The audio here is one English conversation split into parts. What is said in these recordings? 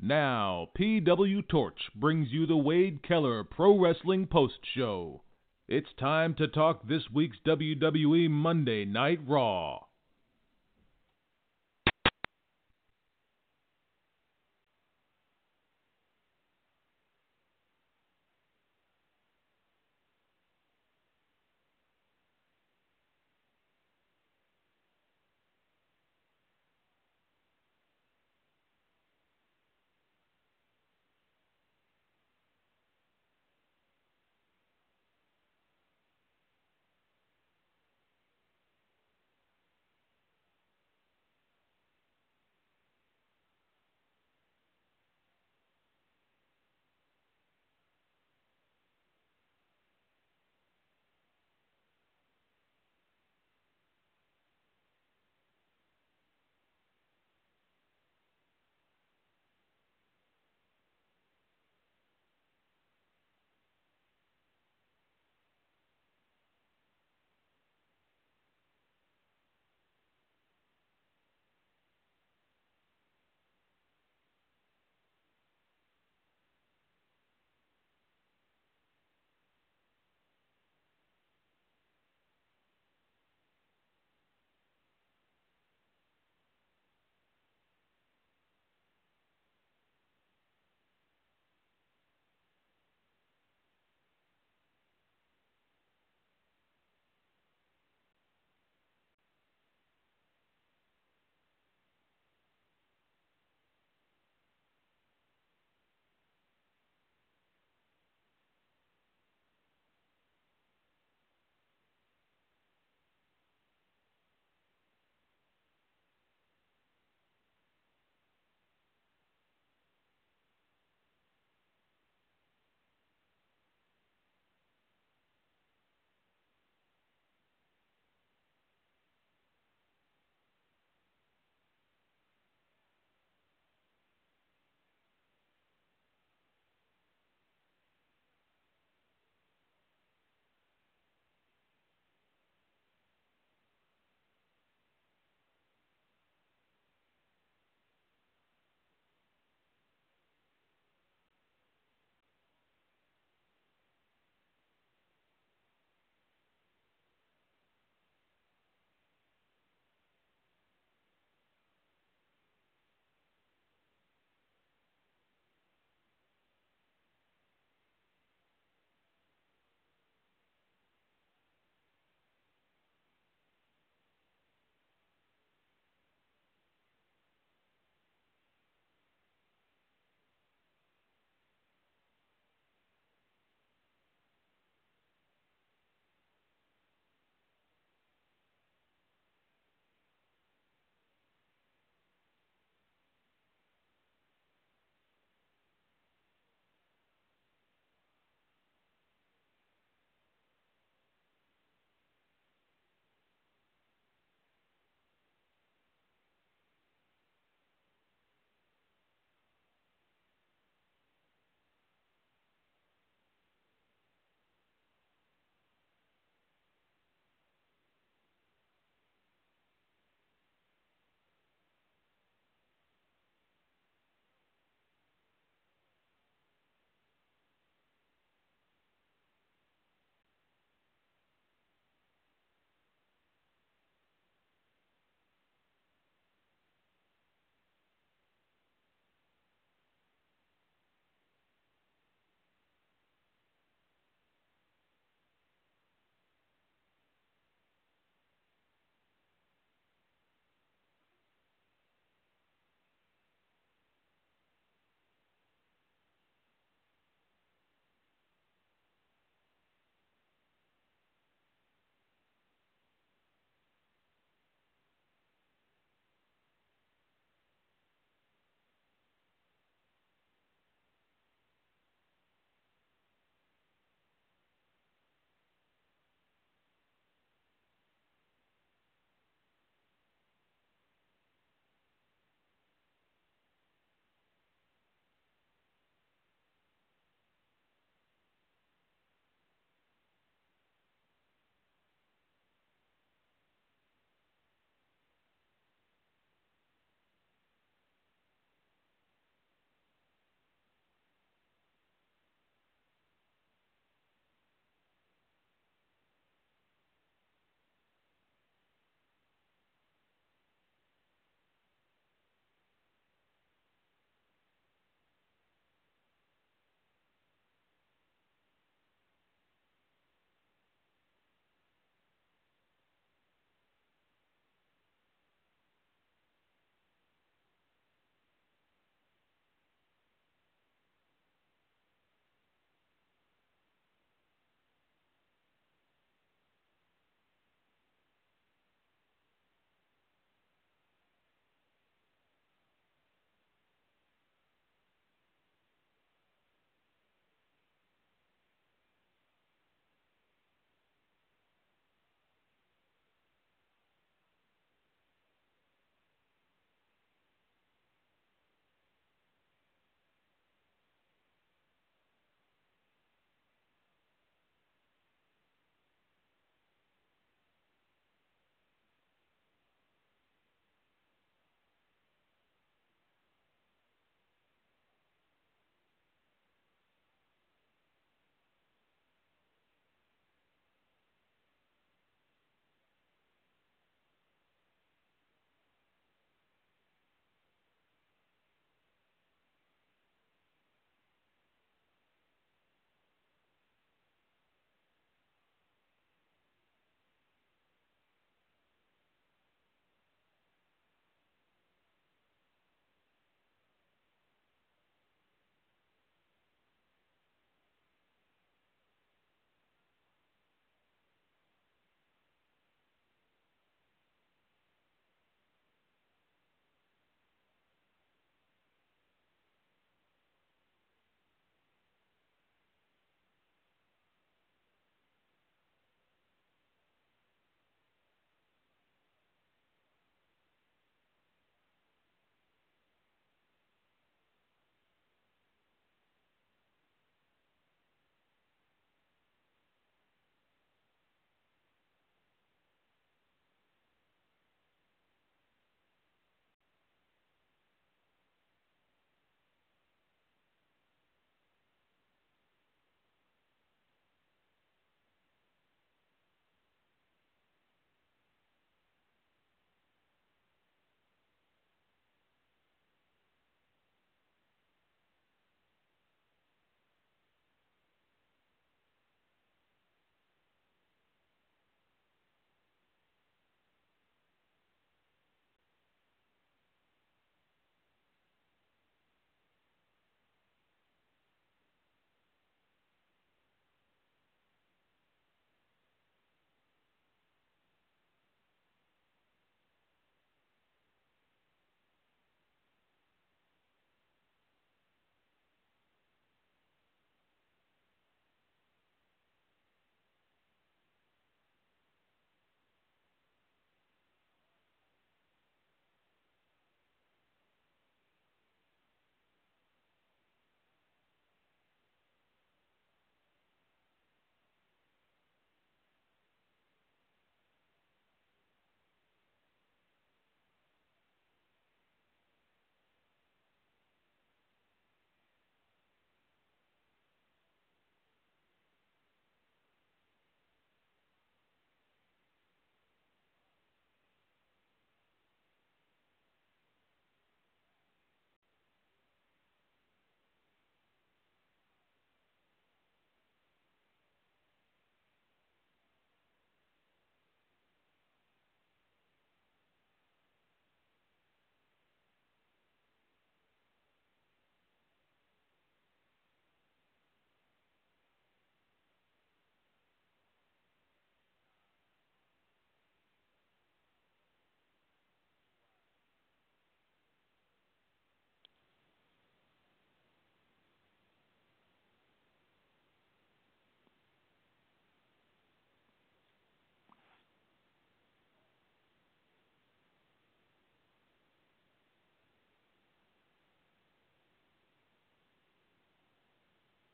Now, PW Torch brings you the Wade Keller Pro Wrestling Post Show. It's time to talk this week's WWE Monday Night Raw.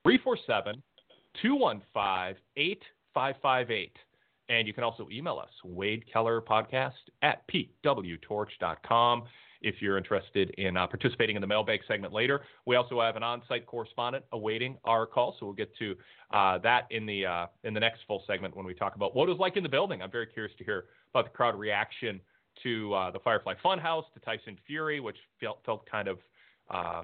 347-215-8558. And you can also email us, wadekellerpodcast@pwtorch.com. If you're interested in participating in the mailbag segment later. We also have an on-site correspondent awaiting our call, so we'll get to that in the next full segment when we talk about what it was like in the building. I'm very curious to hear about the crowd reaction to the Firefly Funhouse, to Tyson Fury, which felt kind of I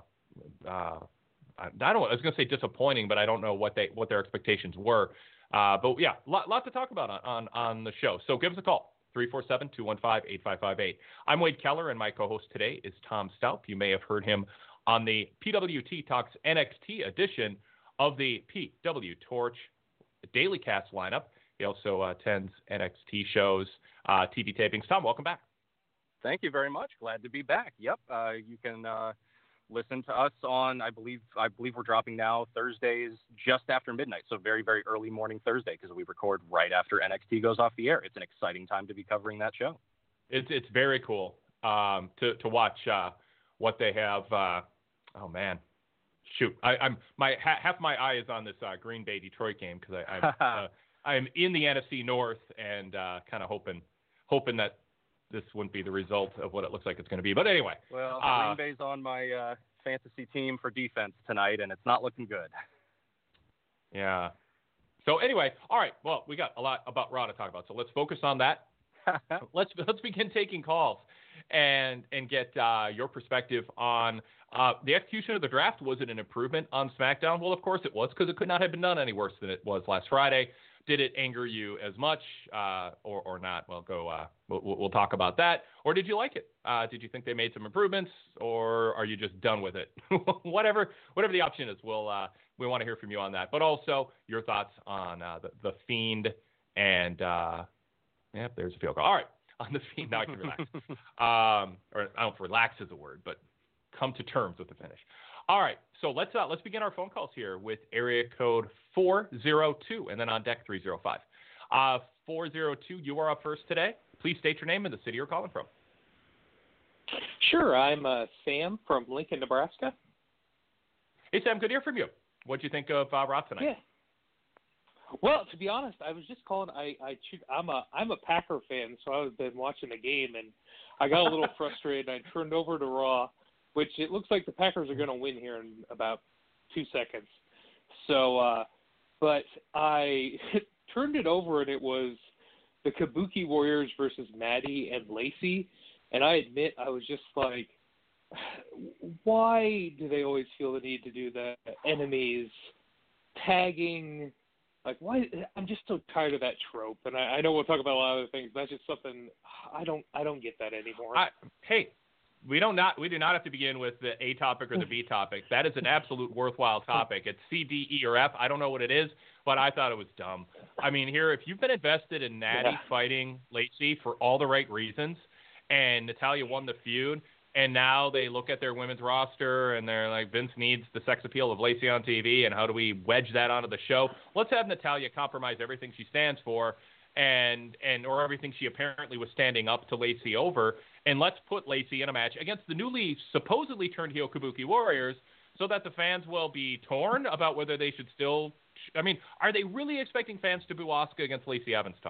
was going to say disappointing, but I don't know what their expectations were. But yeah, lot to talk about on the show. So give us a call. 347-215-8558. I'm Wade Keller, and my co-host today is Tom Staup. You may have heard him on the PWT Talks NXT edition of the PW Torch Daily Cast lineup. He also attends NXT shows, TV tapings. Tom, welcome back. Thank you very much. Glad to be back. Yep, you can listen to us on, I believe we're dropping now Thursdays just after midnight, so very, very early morning Thursday, because we record right after NXT goes off the air. It's an exciting time to be covering that show. It's very cool to watch what they have. Oh man, shoot! Half my eye is on this Green Bay Detroit game because I'm in the NFC North and kind of hoping that this wouldn't be the result of what it looks like it's going to be. But anyway. Well, Green Bay's on my fantasy team for defense tonight, and it's not looking good. Yeah. So anyway, all right. Well, we got a lot about Raw to talk about, so let's focus on that. Let's begin taking calls and get your perspective on the execution of the draft. Was it an improvement on SmackDown? Well, of course it was, because it could not have been done any worse than it was last Friday. Did it anger you as much or not? Well, we'll talk about that. Or did you like it? Did you think they made some improvements, or are you just done with it? whatever the option is, we want to hear from you on that. But also your thoughts on the Fiend and there's a field goal. All right, on the Fiend, now I can relax. Or I don't know if relax is a word, but come to terms with the finish. All right, so let's begin our phone calls here with area code 402, and then on deck 305. 402, you are up first today. Please state your name and the city you're calling from. Sure, I'm Sam from Lincoln, Nebraska. Hey, Sam, good to hear from you. What'd you think of Raw tonight? Yeah. Well, to be honest, I was just calling. I'm a Packer fan, so I've been watching the game, and I got a little frustrated. I turned over to Raw, which it looks like the Packers are going to win here in about 2 seconds. So, but I turned it over, and it was the Kabuki Warriors versus Natty and Lacey, and I admit I was just like, why do they always feel the need to do the enemies tagging? Like, why? I'm just so tired of that trope, and I know we'll talk about a lot of other things. That's just something I don't get that anymore. We do not have to begin with the A topic or the B topic. That is an absolute worthwhile topic. It's C, D, E, or F. I don't know what it is, but I thought it was dumb. I mean, here, if you've been invested in Natty fighting Lacey for all the right reasons, and Natalya won the feud, and now they look at their women's roster and they're like, Vince needs the sex appeal of Lacey on TV, and how do we wedge that onto the show? Let's have Natalya compromise everything she stands for or everything she apparently was standing up to Lacey over, and let's put Lacey in a match against the newly supposedly turned heel Kabuki Warriors so that the fans will be torn about whether they should still – I mean, are they really expecting fans to boo Asuka against Lacey Evans, Tom?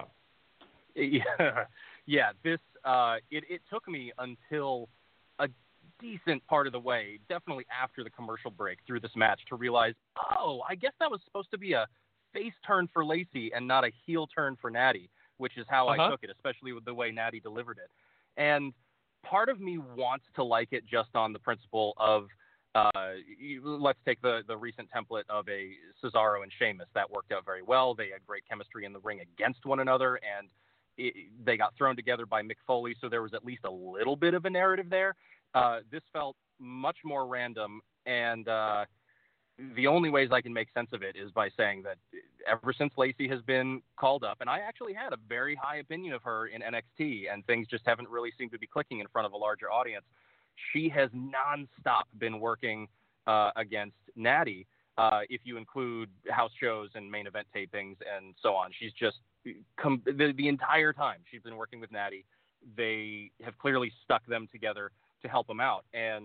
Yeah. This it took me until a decent part of the way, definitely after the commercial break through this match, to realize, I guess that was supposed to be a face turn for Lacey and not a heel turn for Natty, which is how I took it, especially with the way Natty delivered it. And part of me wants to like it just on the principle of, let's take the recent template of a Cesaro and Sheamus. That worked out very well. They had great chemistry in the ring against one another, and they got thrown together by Mick Foley, so there was at least a little bit of a narrative there. This felt much more random, and the only ways I can make sense of it is by saying that ever since Lacey has been called up, and I actually had a very high opinion of her in NXT, and things just haven't really seemed to be clicking in front of a larger audience, she has nonstop been working against Natty, if you include house shows and main event tapings and so on. She's just the entire time she's been working with Natty. They have clearly stuck them together to help them out. And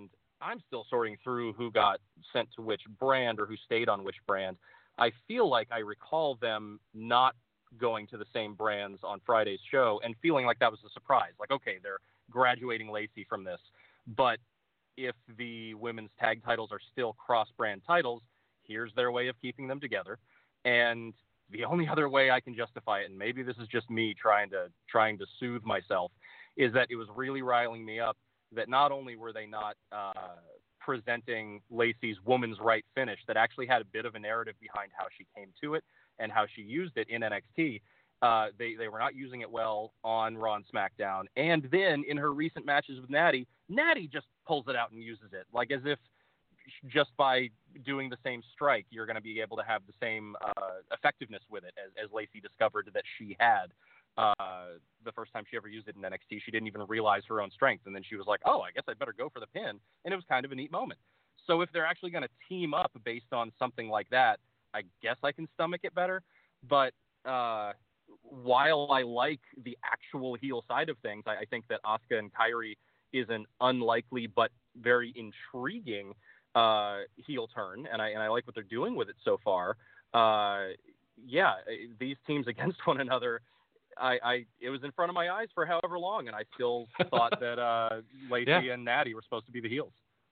I'm still sorting through who got sent to which brand or who stayed on which brand. I feel like I recall them not going to the same brands on Friday's show and feeling like that was a surprise. Like, okay, they're graduating Lacey from this. But if the women's tag titles are still cross-brand titles, here's their way of keeping them together. And the only other way I can justify it, and maybe this is just me trying to soothe myself, is that it was really riling me up that not only were they not presenting Lacey's woman's right finish that actually had a bit of a narrative behind how she came to it and how she used it in NXT, they were not using it well on Raw and SmackDown. And then in her recent matches with Natty just pulls it out and uses it, like as if just by doing the same strike, you're going to be able to have the same effectiveness with it as Lacey discovered that she had the first time she ever used it in NXT. She didn't even realize her own strength. And then she was like, oh, I guess I'd better go for the pin. And it was kind of a neat moment. So if they're actually going to team up based on something like that, I guess I can stomach it better. But while I like the actual heel side of things, I think that Asuka and Kairi is an unlikely but very intriguing heel turn, and I like what they're doing with it so far. These teams against one another, it was in front of my eyes for however long, and I still thought that Lacey and Natty were supposed to be the heels.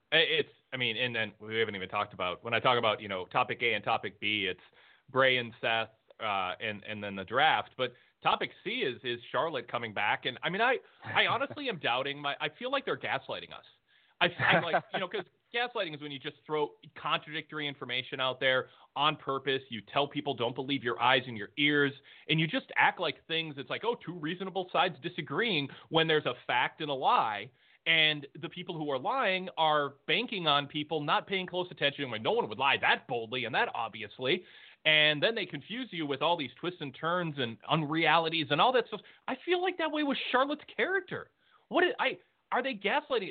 And then we haven't even talked about, when I talk about, topic A and topic B, it's Bray and Seth, and then the draft. But topic C is Charlotte coming back. And I honestly am doubting I feel like they're gaslighting us. I'm like, because gaslighting is when you just throw contradictory information out there on purpose. You tell people don't believe your eyes and your ears, and you just act like things. It's like, two reasonable sides disagreeing when there's a fact and a lie. And the people who are lying are banking on people not paying close attention when no one would lie that boldly and that obviously. And then they confuse you with all these twists and turns and unrealities and all that stuff. I feel like that way with Charlotte's character. Are they gaslighting?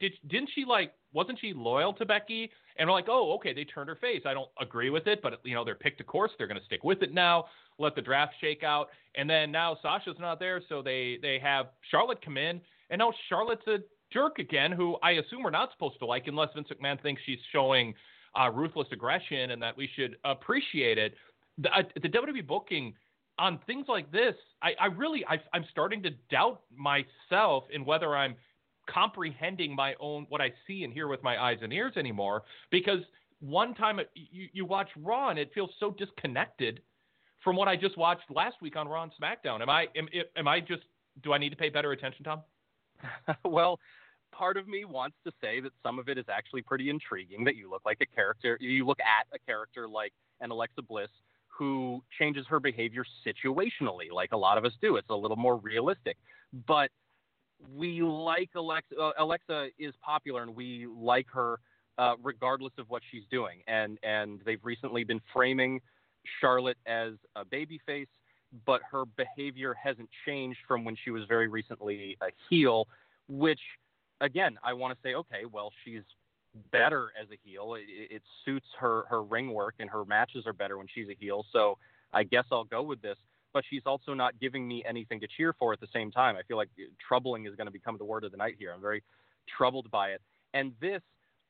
Wasn't she loyal to Becky? And we're like, oh, okay, they turned her face. I don't agree with it, but they're picked a course. They're going to stick with it now. Let the draft shake out. And then now Sasha's not there, so they have Charlotte come in, and now Charlotte's a jerk again, who I assume we're not supposed to like unless Vince McMahon thinks she's showing ruthless aggression and that we should appreciate it. The WWE booking on things like this, I'm starting to doubt myself in whether I'm comprehending my own, what I see and hear with my eyes and ears anymore, because one time you watch Raw and it feels so disconnected from what I just watched last week on Raw and SmackDown. Do I need to pay better attention, Tom? Well, part of me wants to say that some of it is actually pretty intriguing, that you look at a character like an Alexa Bliss who changes her behavior situationally, like a lot of us do. It's a little more realistic, but we like Alexa. Alexa is popular, and we like her regardless of what she's doing. And they've recently been framing Charlotte as a babyface, but her behavior hasn't changed from when she was very recently a heel, which, again, I want to say, okay, well, she's better as a heel. It suits her ring work, and her matches are better when she's a heel. So I guess I'll go with this. But she's also not giving me anything to cheer for at the same time. I feel like troubling is going to become the word of the night here. I'm very troubled by it. And this,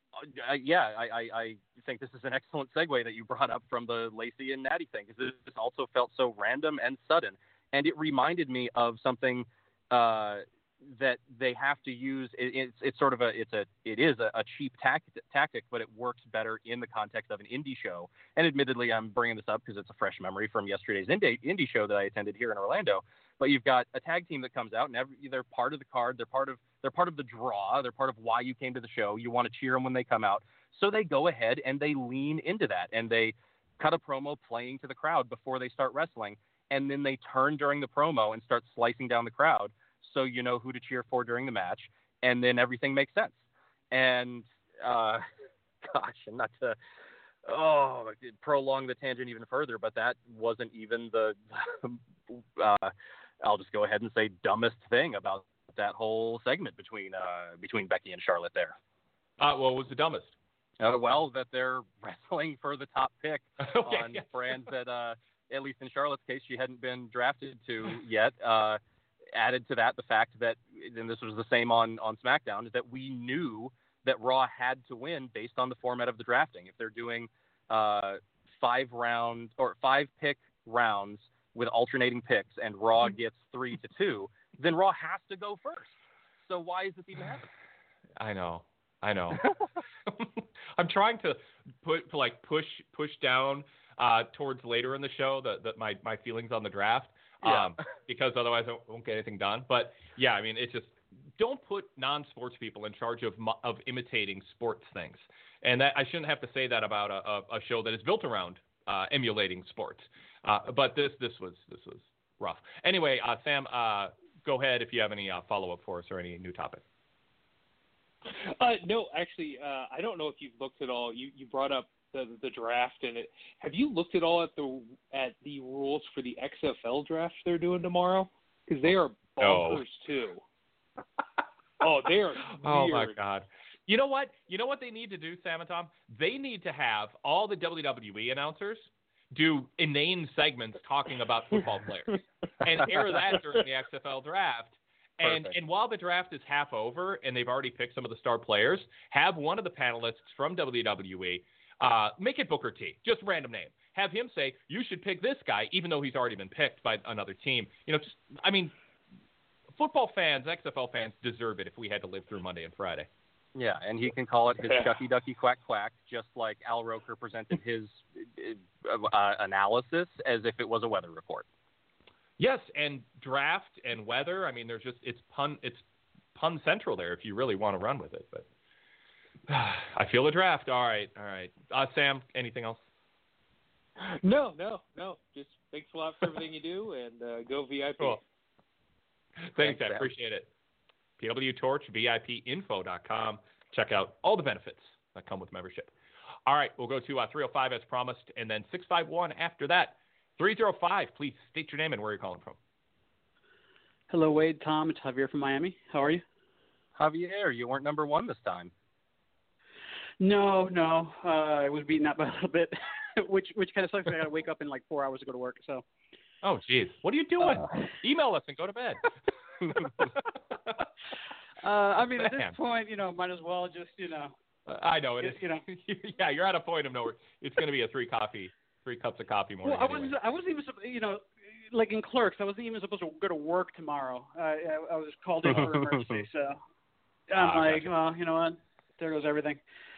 I think this is an excellent segue that you brought up from the Lacey and Natty thing, because this also felt so random and sudden. And it reminded me of something that they have to use. It is a cheap tactic, but it works better in the context of an indie show. And admittedly, I'm bringing this up because it's a fresh memory from yesterday's indie show that I attended here in Orlando. But you've got a tag team that comes out, and they're part of the card. They're part of the draw. They're part of why you came to the show. You want to cheer them when they come out. So they go ahead and they lean into that, and they cut a promo playing to the crowd before they start wrestling. And then they turn during the promo and start slicing down the crowd, so you know who to cheer for during the match, and then everything makes sense. And and not to prolong the tangent even further, but that wasn't even the I'll just go ahead and say dumbest thing about that whole segment between Becky and Charlotte there. What was the dumbest? That they're wrestling for the top pick on brands that, at least in Charlotte's case, she hadn't been drafted to yet. Added to that the fact that, and this was the same on SmackDown, is that we knew that Raw had to win based on the format of the drafting. If they're doing 5 pick rounds with alternating picks and Raw gets 3-2, then Raw has to go first. So why is this even happening? I know. I'm trying to push down towards later in the show my feelings on the draft, because otherwise I won't get anything done. But yeah, I mean, it's just, don't put non-sports people in charge of imitating sports things, and that I shouldn't have to say that about a show that is built around emulating sports. But this was rough. Anyway, Sam, go ahead if you have any follow-up for us or any new topic. No, actually, I don't know if you've looked at all. You brought up the draft, and have you looked at all at the rules for the XFL draft they're doing tomorrow? Because they are bonkers too. Oh, they are weird. Oh my God. You know what they need to do, Sam and Tom? They need to have all the WWE announcers do inane segments talking about football players and air that during the XFL draft. And while the draft is half over and they've already picked some of the star players, have one of the panelists from WWE make it Booker T, just random name. Have him say, you should pick this guy, even though he's already been picked by another team. Football fans, XFL fans deserve it if we had to live through Monday and Friday. Yeah, and he can call it his Chucky Ducky Quack Quack, just like Al Roker presented his analysis as if it was a weather report. Yes, and draft and weather. I mean, it's pun central there if you really want to run with it. But I feel the draft. All right. Sam, anything else? No. Just thanks a lot for everything you do, and go VIP. Cool. Thanks, I appreciate it. PW Torch, VIPinfo.com. Check out all the benefits that come with membership. All right, we'll go to 305 as promised, and then 651 after that. 305, please state your name and where you're calling from. Hello, Wade, Tom. It's Javier from Miami. How are you? Javier, you weren't number one this time. No. I was beaten up by a little bit, which kind of sucks. I got to wake up in like 4 hours to go to work. So. Oh, geez. What are you doing? Email us and go to bed. I mean, at this point, might as well just, I know it is. Yeah, you're at a point of nowhere. It's going to be a 3 cups of coffee morning. Well, anyway. I wasn't even, like in Clerks, I wasn't even supposed to go to work tomorrow. I was called in for emergency, so I'm like, gotcha. Well, you know what? There goes everything.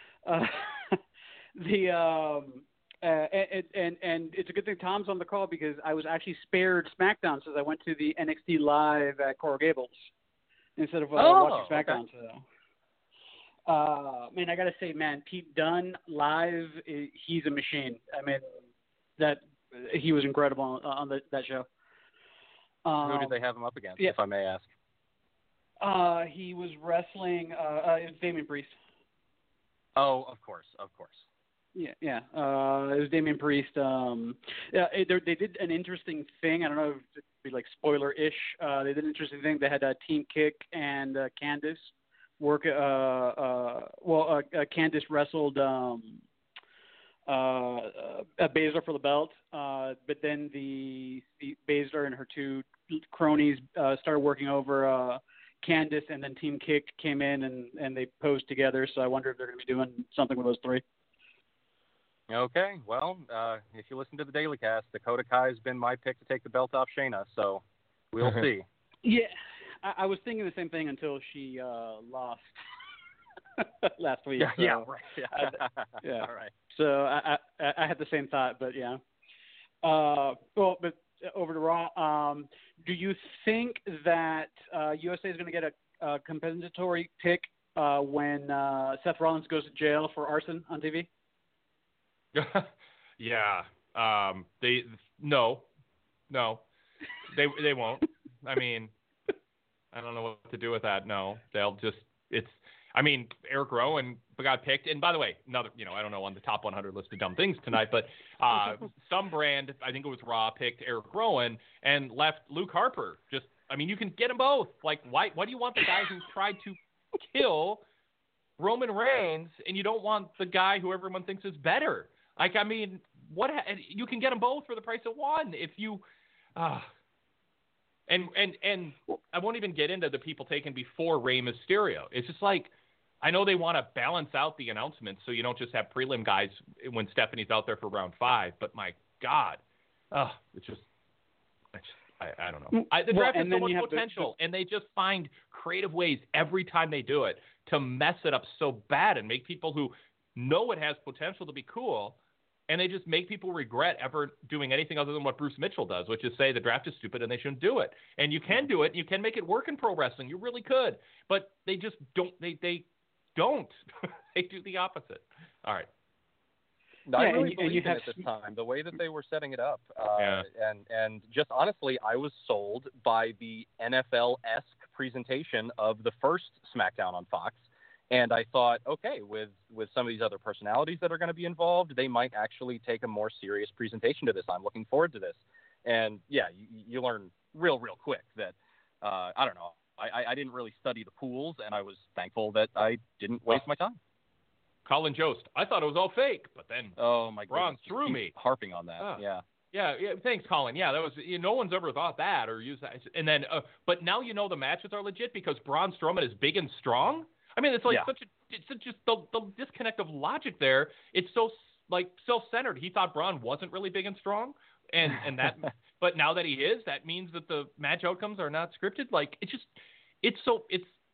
And it's a good thing Tom's on the call because I was actually spared SmackDown since I went to the NXT Live at Coral Gables instead of watching SmackDown. Okay. So, man, I got to say, man, Pete Dunne live, he's a machine. I mean, he was incredible on that show. Who did they have him up against, if I may ask? He was wrestling Damian Priest. Oh, of course. Yeah. It was Damian Priest. They did an interesting thing. I don't know if it'd be like spoiler-ish. They did an interesting thing. They had Team Kick and Candice work. Candice wrestled Baszler for the belt, but then the Baszler and her 2 cronies started working over Candice, and then Team Kick came in and they posed together. So I wonder if they're going to be doing something with those 3. Okay, well, if you listen to the Daily Cast, Dakota Kai has been my pick to take the belt off Shayna, so we'll see. Yeah, I was thinking the same thing until she lost last week. Yeah, so, yeah, right. Yeah. All right. So I had the same thought, but yeah. But over to Raw. Do you think that USA is going to get a compensatory pick when Seth Rollins goes to jail for arson on TV? Yeah. No, they won't. I mean, I don't know what to do with that. No, they'll just, Eric Rowan got picked. And by the way, another, I don't know on the top 100 list of dumb things tonight, but some brand, I think it was Raw, picked Eric Rowan and left Luke Harper. You can get them both. Like, why do you want the guy who tried to kill Roman Reigns and you don't want the guy who everyone thinks is better? What? You can get them both for the price of one if you. And I won't even get into the people taken before Rey Mysterio. It's just like, I know they want to balance out the announcements so you don't just have prelim guys when Stephanie's out there for round 5. But my God, it's just I don't know. The draft has so much potential, and they just find creative ways every time they do it to mess it up so bad and make people who know it has potential to be cool, and they just make people regret ever doing anything other than what Bruce Mitchell does, which is say the draft is stupid and they shouldn't do it. And you can do it, and you can make it work in pro wrestling. You really could. But they just don't. They don't. They do the opposite. All right. No, I really believe in it this time, the way that they were setting it up. And just honestly, I was sold by the NFL-esque presentation of the first SmackDown on Fox. And I thought, okay, with some of these other personalities that are going to be involved, they might actually take a more serious presentation to this. I'm looking forward to this. And, yeah, you learn real quick that, I don't know, I didn't really study the pools, and I was thankful that I didn't waste my time. Colin Jost, I thought it was all fake, but then Braun threw me. Harping on that, Yeah, thanks, Colin. Yeah, that was no one's ever thought that or used that. And then, but now you know the matches are legit because Braun Strowman is big and strong. I mean, it's like it's just the disconnect of logic there. It's so like self-centered. He thought Braun wasn't really big and strong, and that. But now that he is, that means that the match outcomes are not scripted. Like it's so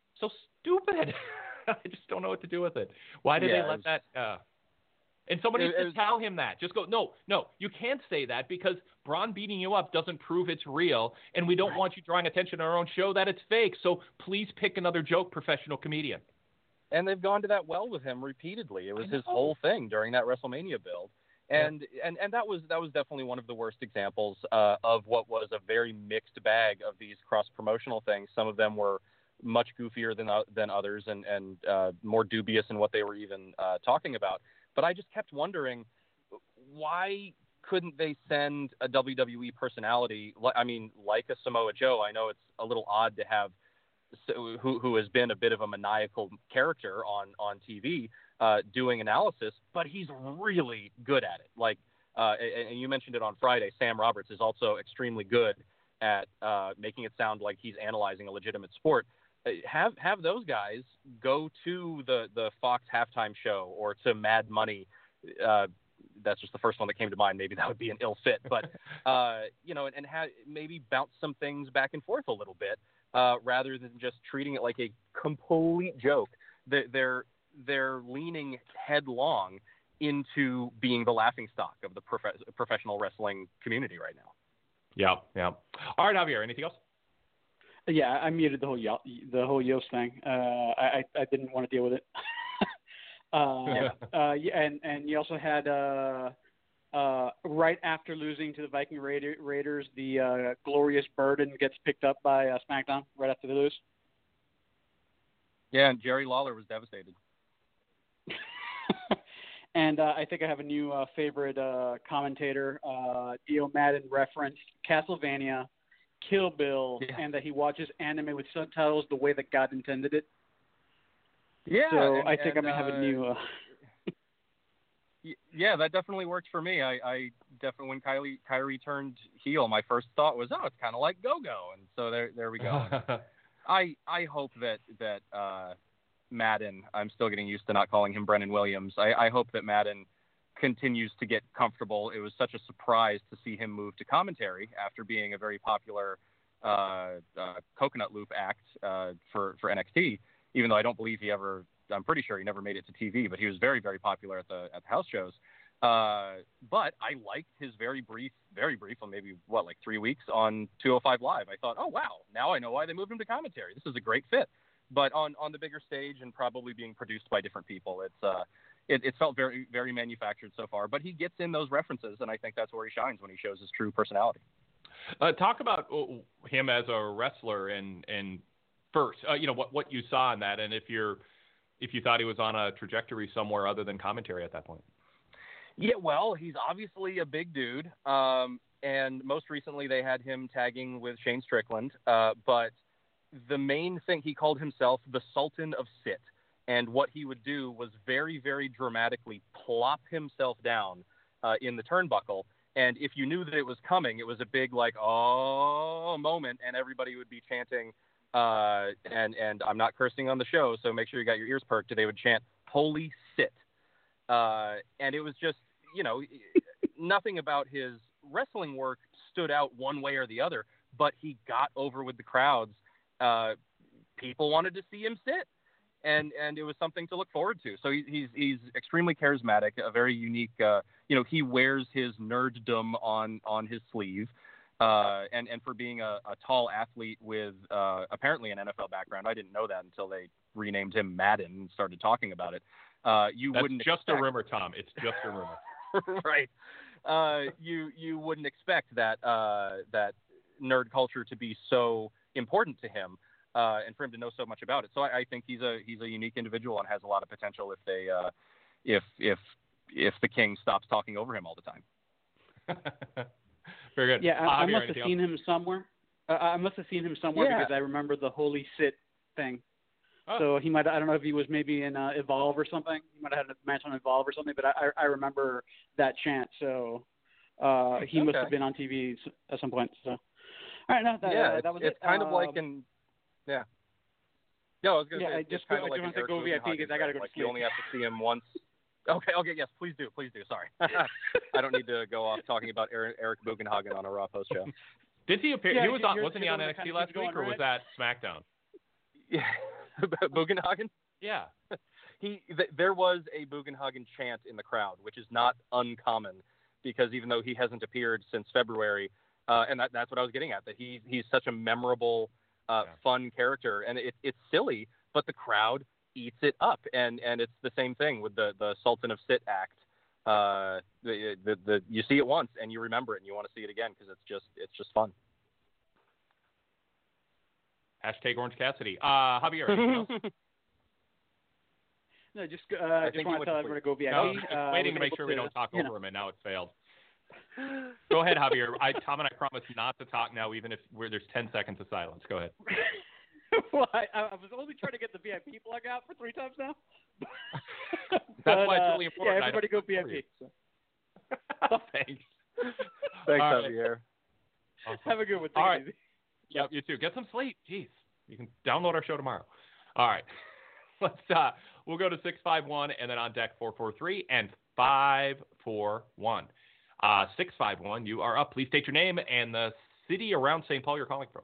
stupid. I just don't know what to do with it. Why did they let that? And somebody needs to tell him that. Just go, no, you can't say that because Braun beating you up doesn't prove it's real, and we don't want you drawing attention to our own show that it's fake. So please pick another joke, professional comedian. And they've gone to that well with him repeatedly. It was his whole thing during that WrestleMania build. And that was definitely one of the worst examples of what was a very mixed bag of these cross-promotional things. Some of them were much goofier than others and more dubious in what they were even talking about. But I just kept wondering, why couldn't they send a WWE personality, like a Samoa Joe? I know it's a little odd to have who has been a bit of a maniacal character on TV doing analysis, but he's really good at it. Like, and you mentioned it on Friday, Sam Roberts is also extremely good at making it sound like he's analyzing a legitimate sport. Have those guys go to the Fox halftime show or to Mad Money. That's just the first one that came to mind. Maybe that would be an ill fit, but and maybe bounce some things back and forth a little bit rather than just treating it like a complete joke. They're leaning headlong into being the laughingstock of the professional wrestling community right now. Yeah. All right, Javier. Anything else? Yeah, I muted the whole Yost thing. I didn't want to deal with it. And you also had right after losing to the Viking Raiders, the glorious burden gets picked up by SmackDown right after they lose. Yeah, and Jerry Lawler was devastated. And I think I have a new favorite commentator. Dio Madden referenced Castlevania, Kill Bill, and that he watches anime with subtitles the way that God intended it. Yeah, so I think I'm gonna have a new. Yeah, that definitely worked for me. I definitely, when Kyrie turned heel, my first thought was, it's kind of like Go-Go, and so there we go. I hope that Madden. I'm still getting used to not calling him Brennan Williams. I hope that Madden continues to get comfortable. It was such a surprise to see him move to commentary after being a very popular Coconut Loop act for NXT, even though I don't believe I'm pretty sure he never made it to TV, but he was very, very popular at the house shows. But I liked his very brief, maybe 3 weeks on 205 Live. I thought, oh, wow, now I know why they moved him to commentary. This is a great fit. But on the bigger stage and probably being produced by different people, it felt very, very manufactured so far, but he gets in those references, and I think that's where he shines when he shows his true personality. Talk about him as a wrestler and first, what you saw in that, and if you thought he was on a trajectory somewhere other than commentary at that point. Yeah, well, he's obviously a big dude, and most recently they had him tagging with Shane Strickland, but the main thing, he called himself the Sultan of Sit. And what he would do was very, very dramatically plop himself down in the turnbuckle. And if you knew that it was coming, it was a big, moment, and everybody would be chanting, and I'm not cursing on the show, so make sure you got your ears perked. They would chant, "Holy sit." And it was just, nothing about his wrestling work stood out one way or the other, but he got over with the crowds. People wanted to see him sit, and it was something to look forward to. So he's extremely charismatic, a very unique, he wears his nerddom on his sleeve. And for being a tall athlete with apparently an NFL background, I didn't know that until they renamed him Madden and started talking about it. That's just a rumor, Tom. It's just a rumor. Right. You wouldn't expect that nerd culture to be so important to him, and for him to know so much about it. So I think he's a unique individual and has a lot of potential if the king stops talking over him all the time. Very good. Yeah, I must have seen him somewhere. Because I remember the holy sit thing. Oh. So he might, I don't know if he was maybe in Evolve or something. He might have had a match on Evolve or something, but I remember that chant. So he must have been on TV at some point. So, all right, no, that was it. It's kind of like in, yeah. No, I was going to say, just kind of like want to go VIP because I got to go to sleep. You only have to see him once. Okay, yes, please do. Sorry. I don't need to go off talking about Eric Bugenhagen on a Raw post show. Did he appear? Yeah, wasn't he on NXT last week, or was that SmackDown? Yeah, Bugenhagen? Yeah. There was a Bugenhagen chant in the crowd, which is not uncommon, because even though he hasn't appeared since February, and that's what I was getting at, that he's such a memorable, fun character, and it's silly, but the crowd eats it up, and it's the same thing with the Sultan of Sit act. You see it once and you remember it and you want to see it again because it's just fun. Hashtag Orange Cassidy. Javier, anything else? No, just want to tell everyone to go VIP. No, just waiting to make sure we don't talk over him, and now it's failed. Go ahead, Javier. Tom and I promise not to talk now, even if there's 10 seconds of silence. Go ahead. Well, I was only trying to get the VIP plug out for 3 times now. That's why it's really important. Yeah, everybody go VIP. So. Thanks. Thanks, Javier. Awesome. Have a good one. All right. Yep, you too. Get some sleep. Jeez. You can download our show tomorrow. All right. We'll go to 651 and then on deck 443 and 541. 651, you are up. Please state your name and the city around St. Paul you're calling from.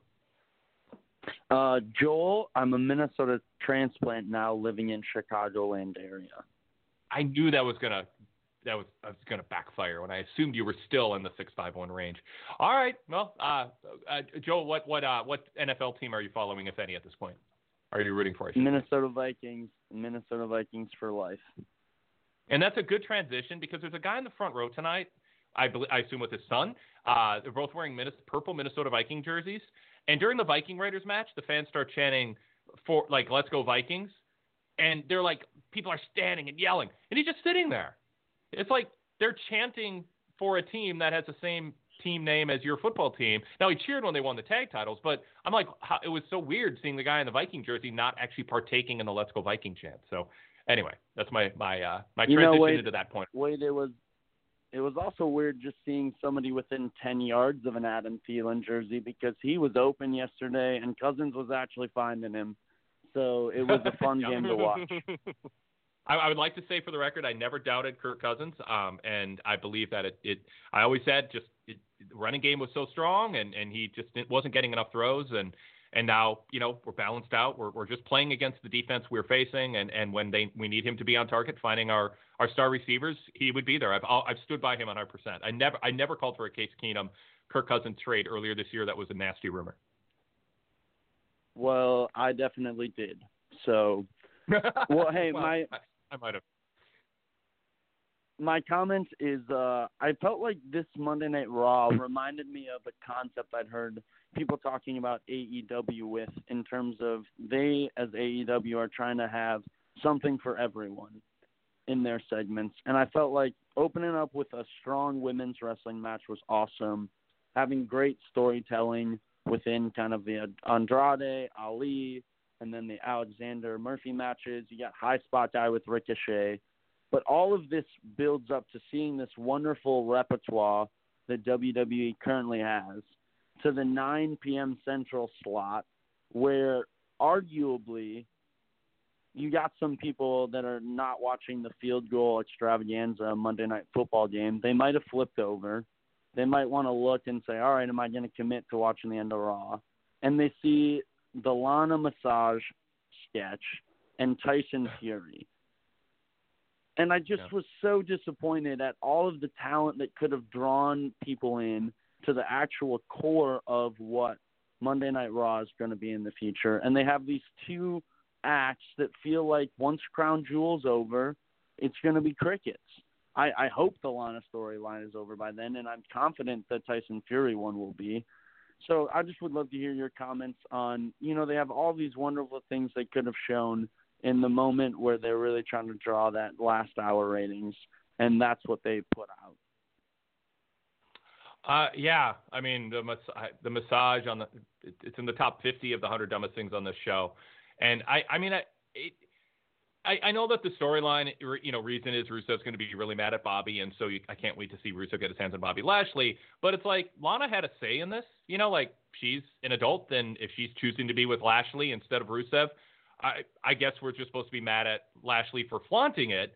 Joel, I'm a Minnesota transplant now living in Chicagoland area. I knew that was gonna backfire when I assumed you were still in the 651 range. All right, well, Joel, what NFL team are you following, if any, at this point? Are you rooting for? Minnesota Vikings for life. And that's a good transition because there's a guy in the front row tonight. I assume with his son. They're both wearing purple Minnesota Viking jerseys. And during the Viking Raiders match, the fans start chanting for "Let's go Vikings," and they're like, people are standing and yelling, and he's just sitting there. It's like they're chanting for a team that has the same team name as your football team. Now, he cheered when they won the tag titles, but I'm like, it was so weird seeing the guy in the Viking jersey not actually partaking in the "Let's go Viking" chant. So, anyway, that's my transition into that point. Wade, it was also weird just seeing somebody within 10 yards of an Adam Thielen jersey because he was open yesterday and Cousins was actually finding him. So it was a fun game to watch. I would like to say for the record, I never doubted Kirk Cousins. And I believe that I always said the running game was so strong and he just wasn't getting enough throws. And now, we're balanced out. We're just playing against the defense we're facing. And when we need him to be on target, finding our star receivers, he would be there. I've stood by him 100%. I never called for a Case Keenum, Kirk Cousins trade earlier this year. That was a nasty rumor. Well, I definitely did. So, well, hey, I might have. My comment is I felt like this Monday Night Raw reminded me of a concept I'd heard people talking about AEW with, in terms of they, as AEW, are trying to have something for everyone in their segments. And I felt like opening up with a strong women's wrestling match was awesome, having great storytelling within kind of the Andrade, Ali, and then the Alexander Murphy matches. You got High Spot Guy with Ricochet. But all of this builds up to seeing this wonderful repertoire that WWE currently has, to the 9 p.m. Central slot, where arguably you got some people that are not watching the field goal extravaganza Monday Night Football game. They might have flipped over. They might want to look and say, all right, am I going to commit to watching the end of Raw? And they see the Lana massage sketch and Tyson Fury. And I just was so disappointed at all of the talent that could have drawn people in to the actual core of what Monday Night Raw is going to be in the future. And they have these two acts that feel like once Crown Jewel's over, it's going to be crickets. I hope the Lana storyline is over by then, and I'm confident the Tyson Fury one will be. So I just would love to hear your comments on, they have all these wonderful things they could have shown in the moment where they're really trying to draw that last hour ratings, and that's what they put out. Yeah, I mean the massage it's in the top 50 of the 100 dumbest things on this show, and I know that the storyline, reason is Rusev's going to be really mad at Bobby, and so I can't wait to see Rusev get his hands on Bobby Lashley. But it's like Lana had a say in this, like she's an adult, and if she's choosing to be with Lashley instead of Rusev, I guess we're just supposed to be mad at Lashley for flaunting it.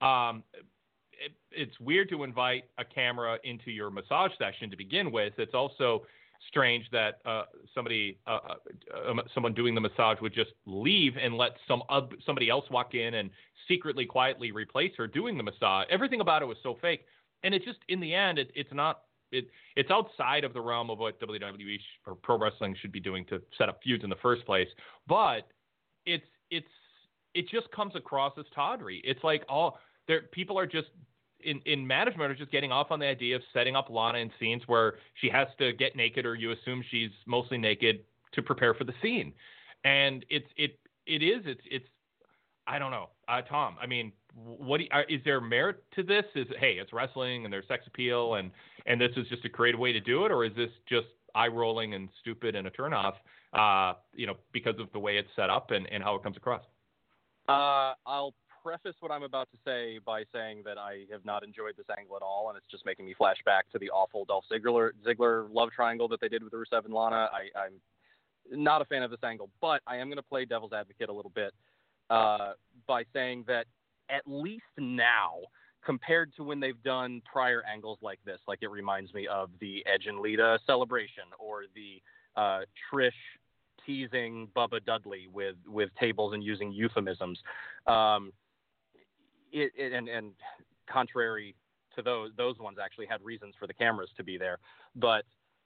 It's weird to invite a camera into your massage session to begin with. It's also strange that someone doing the massage would just leave and let somebody else walk in and secretly, quietly replace her doing the massage. Everything about it was so fake, and it just, in the end, it's outside of the realm of what WWE or pro wrestling should be doing to set up feuds in the first place. But it just comes across as tawdry. It's like people are just in management are just getting off on the idea of setting up Lana in scenes where she has to get naked, or you assume she's mostly naked to prepare for the scene. And it's I don't know, Tom. I mean, is there merit to this? It's wrestling and there's sex appeal and this is just a creative way to do it, or is this just eye rolling and stupid and a turnoff? Because of the way it's set up and how it comes across. I'll preface what I'm about to say by saying that I have not enjoyed this angle at all, and it's just making me flash back to the awful Dolph Ziggler love triangle that they did with Rusev and Lana. I'm not a fan of this angle, but I am going to play devil's advocate a little bit by saying that at least now, compared to when they've done prior angles like this, like it reminds me of the Edge and Lita celebration or the Trish teasing Bubba Dudley with tables and using euphemisms. And contrary to those ones actually had reasons for the cameras to be there. But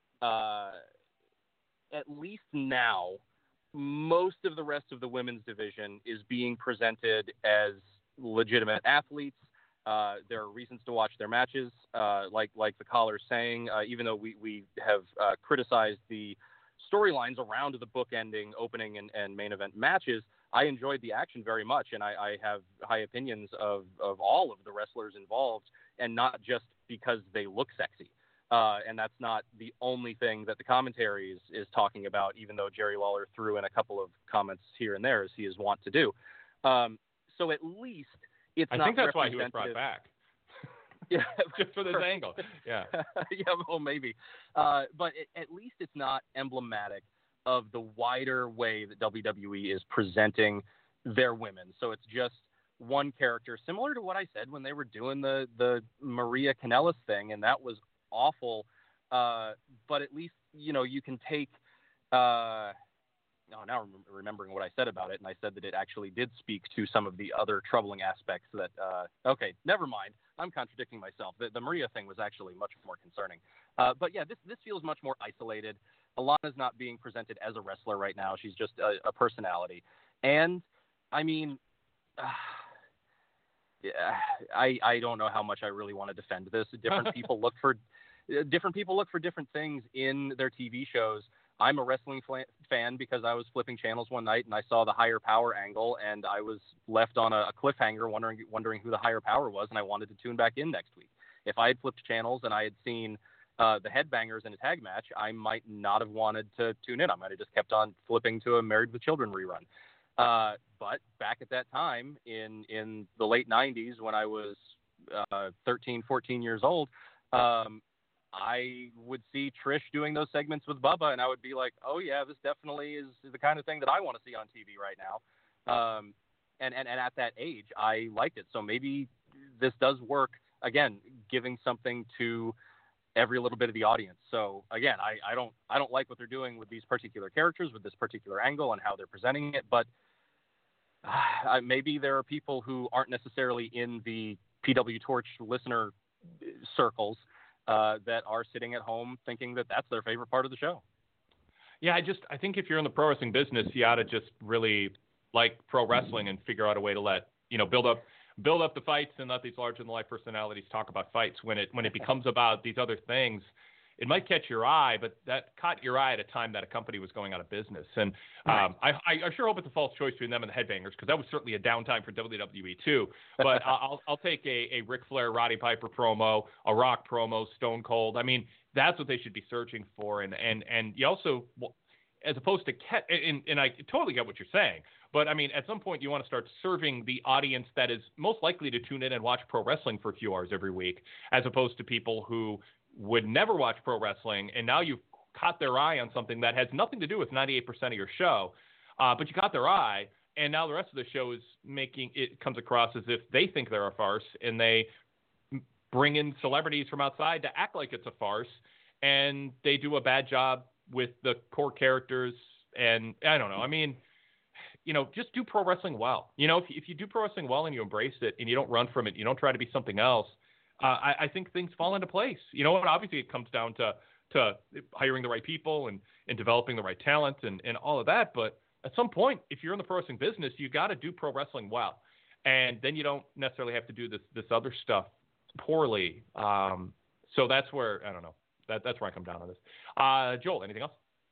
at least now, most of the rest of the women's division is being presented as legitimate athletes. There are reasons to watch their matches, like the caller's saying, even though we have criticized the storylines around the bookending opening and main event matches. I enjoyed the action very much, and I have high opinions of all of the wrestlers involved, and not just because they look sexy. And that's not the only thing that the commentary is talking about, even though Jerry Lawler threw in a couple of comments here and there, as he is wont to do. So at least it's not. I think that's why he was brought back. Yeah, just for this angle. Yeah. Yeah, well, maybe. But at least it's not emblematic of the wider way that WWE is presenting their women. So it's just one character, similar to what I said when they were doing the Maria Kanellis thing, and that was awful. But at least, you can take now remembering what I said about it, and I said that it actually did speak to some of the other troubling aspects that, okay, never mind. I'm contradicting myself. The Maria thing was actually much more concerning. But yeah, this feels much more isolated. Alana's not being presented as a wrestler right now. She's just a personality. And, I mean, I don't know how much I really want to defend this. Different people look for different things in their TV shows. I'm a wrestling fan because I was flipping channels one night and I saw the higher power angle, and I was left on a cliffhanger wondering who the higher power was, and I wanted to tune back in next week. If I had flipped channels and I had seen the Headbangers in a tag match, I might not have wanted to tune in. I might have just kept on flipping to a Married with Children rerun. But back at that time in the late 90s when I was 13, 14 years old, I would see Trish doing those segments with Bubba, and I would be like, oh yeah, this definitely is the kind of thing that I want to see on TV right now. And at that age, I liked it. So maybe this does work, again, giving something to every little bit of the audience. So again, I don't like what they're doing with these particular characters, with this particular angle and how they're presenting it, but maybe there are people who aren't necessarily in the PW Torch listener circles that are sitting at home thinking that that's their favorite part of the show. Yeah, I think if you're in the pro wrestling business, you ought to just really like pro wrestling and figure out a way to let, build up the fights and let these larger than life personalities talk about fights. When it becomes about these other things, it might catch your eye, but that caught your eye at a time that a company was going out of business. And I sure hope it's a false choice between them and the Headbangers, because that was certainly a downtime for WWE too. But I'll take a Ric Flair, Roddy Piper promo, a Rock promo, Stone Cold. I mean, that's what they should be searching for. And you also, as opposed to and I totally get what you're saying, but I mean, at some point you want to start serving the audience that is most likely to tune in and watch pro wrestling for a few hours every week, as opposed to people who would never watch pro wrestling, and now you've caught their eye on something that has nothing to do with 98% of your show, but you caught their eye, and now the rest of the show is comes across as if they think they're a farce, and they bring in celebrities from outside to act like it's a farce, and they do a bad job with the core characters, and I don't know. I mean, just do pro wrestling well. If you do pro wrestling well and you embrace it and you don't run from it, you don't try to be something else, I think things fall into place. And obviously it comes down to hiring the right people and developing the right talent and all of that. But at some point, if you're in the pro wrestling business, you got to do pro wrestling well. And then you don't necessarily have to do this other stuff poorly. So that's where, I don't know, that's where I come down on this. Joel, anything else?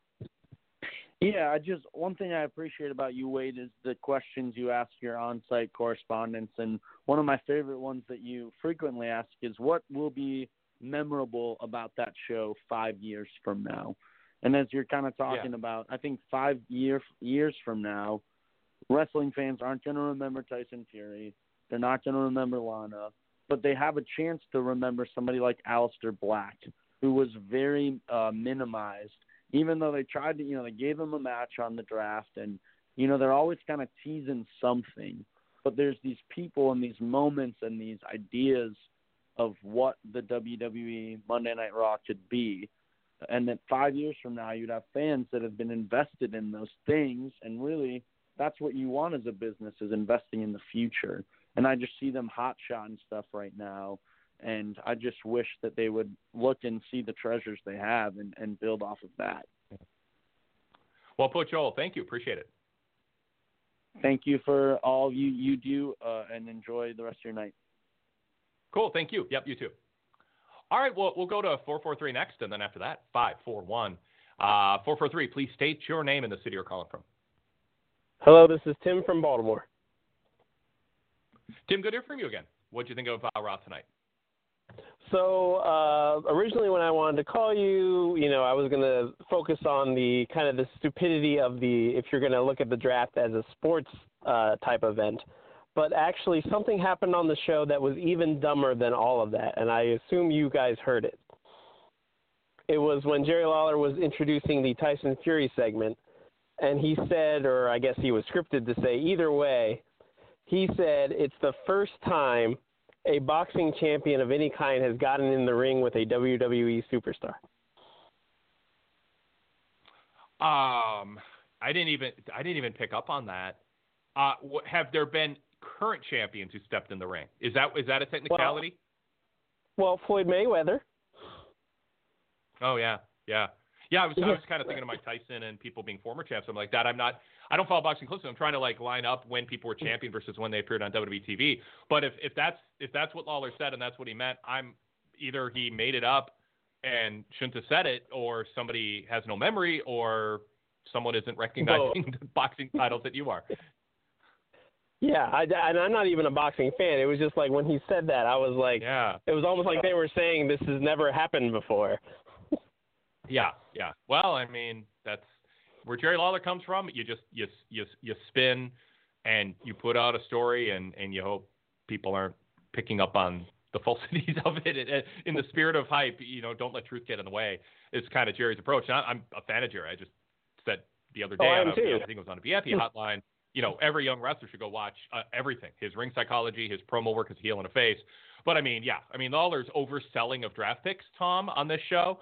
Yeah, one thing I appreciate about you, Wade, is the questions you ask your on-site correspondents. And one of my favorite ones that you frequently ask is, what will be memorable about that show 5 years from now? And as you're kind of talking about, I think 5 years from now, wrestling fans aren't going to remember Tyson Fury. They're not going to remember Lana. But they have a chance to remember somebody like Aleister Black, who was very minimized. Even though they tried to, they gave him a match on the draft, and, they're always kind of teasing something. But there's these people and these moments and these ideas of what the WWE Monday Night Raw could be. And that 5 years from now, you'd have fans that have been invested in those things. And really, that's what you want as a business, is investing in the future. And I just see them hotshotting stuff right now. And I just wish that they would look and see the treasures they have and build off of that. Well put, Joel. Thank you. Appreciate it. Thank you for all you do, and enjoy the rest of your night. Cool. Thank you. Yep, you too. All right, well, we'll go to 443 next, and then after that, 541. 443, please state your name and the city you're calling from. Hello, this is Tim from Baltimore. Tim, good to hear from you again. What do you think of Raw tonight? So originally when I wanted to call you, I was going to focus on the kind of the stupidity of if you're going to look at the draft as a sports type event. But actually something happened on the show that was even dumber than all of that, and I assume you guys heard it. It was when Jerry Lawler was introducing the Tyson Fury segment, and he said, or I guess he was scripted to say, either way, he said it's the first time a boxing champion of any kind has gotten in the ring with a WWE superstar. I didn't even pick up on that. Have there been current champions who stepped in the ring? Is that a technicality? Well, Floyd Mayweather. Oh yeah. I was kind of thinking of Mike Tyson and people being former champs, something like that. I don't follow boxing closely. I'm trying to line up when people were champion versus when they appeared on WWE TV. But if that's what Lawler said and that's what he meant, either he made it up and shouldn't have said it, or somebody has no memory, or someone isn't recognizing the boxing titles that you are. Yeah, and I'm not even a boxing fan. It was just like when he said that, I was like, It was almost like they were saying this has never happened before. Yeah. Well, I mean, that's where Jerry Lawler comes from. You spin and you put out a story and you hope people aren't picking up on the falsities of it. In the spirit of hype, don't let truth get in the way. It's kind of Jerry's approach. And I'm a fan of Jerry. I just said the other day, I think it was on a VIP hotline, every young wrestler should go watch everything. His ring psychology, his promo work, his heel and a face. But Lawler's overselling of draft picks, Tom, on this show.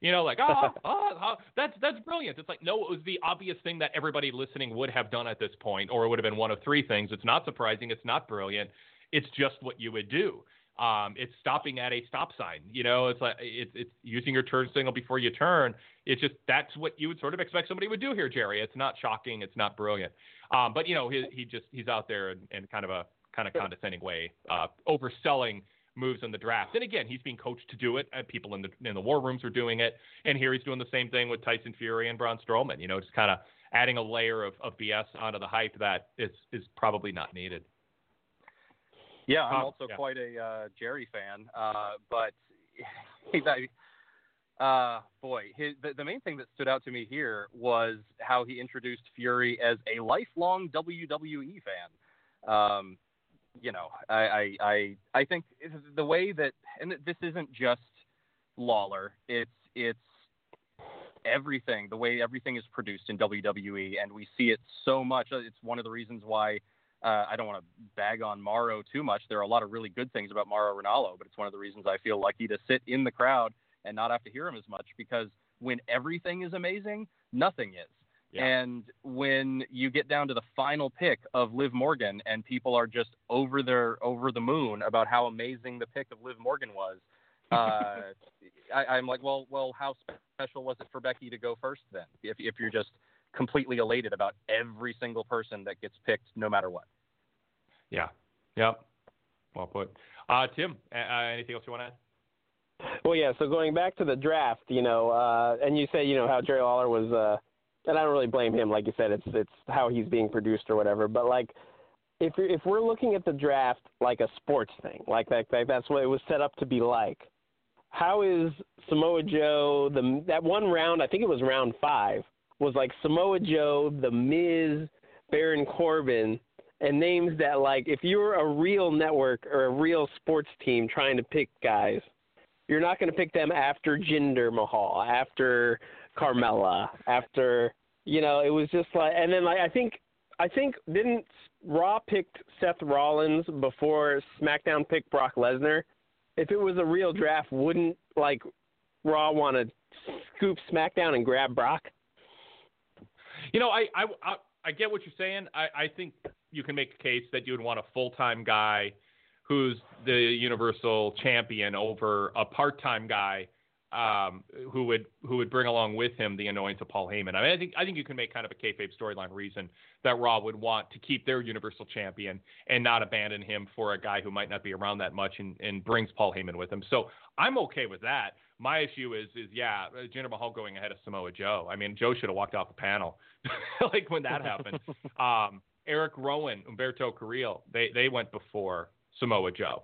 That's brilliant. It's like, no, it was the obvious thing that everybody listening would have done at this point, or it would have been one of three things. It's not surprising. It's not brilliant. It's just what you would do. It's stopping at a stop sign. It's like it's using your turn signal before you turn. It's just that's what you would sort of expect somebody would do here, Jerry. It's not shocking. It's not brilliant. But he's out there in kind of condescending way, overselling moves in the draft. And again, he's being coached to do it. People in the war rooms are doing it. And here he's doing the same thing with Tyson Fury and Braun Strowman. Just kind of adding a layer of BS onto the hype that is probably not needed. Yeah, I'm also quite a Jerry fan, but the main thing that stood out to me here was how he introduced Fury as a lifelong WWE fan. I think the way that, and this isn't just Lawler, it's everything, the way everything is produced in WWE, and we see it so much. It's one of the reasons why. I don't want to bag on Mauro too much. There are a lot of really good things about Mauro Ranallo, but it's one of the reasons I feel lucky to sit in the crowd and not have to hear him as much, because when everything is amazing, nothing is. Yeah. And when you get down to the final pick of Liv Morgan and people are just over the moon about how amazing the pick of Liv Morgan was, I'm like, well, how special was it for Becky to go first then? If you're just completely elated about every single person that gets picked, no matter what. Yeah. Yep. Well put. Tim, anything else you want to add? Well, yeah. So going back to the draft, and you say, how Jerry Lawler was, and I don't really blame him. Like you said, it's how he's being produced or whatever. But like, if we're looking at the draft like a sports thing, like that's what it was set up to be like. How is Samoa Joe that one round? I think it was round 5. Was like Samoa Joe, The Miz, Baron Corbin, and names that, like, if you're a real network or a real sports team trying to pick guys, you're not going to pick them after Jinder Mahal, after Carmella, after, it was just like, and then like I think didn't Raw picked Seth Rollins before SmackDown picked Brock Lesnar? If it was a real draft, wouldn't like Raw want to scoop SmackDown and grab Brock? I get what you're saying. I think you can make a case that you would want a full-time guy who's the Universal Champion over a part-time guy who would bring along with him the annoyance of Paul Heyman. I mean, I think you can make kind of a kayfabe storyline reason that Raw would want to keep their Universal Champion and not abandon him for a guy who might not be around that much and brings Paul Heyman with him. So I'm okay with that. My issue is Jinder Mahal going ahead of Samoa Joe. I mean, Joe should have walked off the panel like when that happened. Eric Rowan, Humberto Carrillo, they went before Samoa Joe.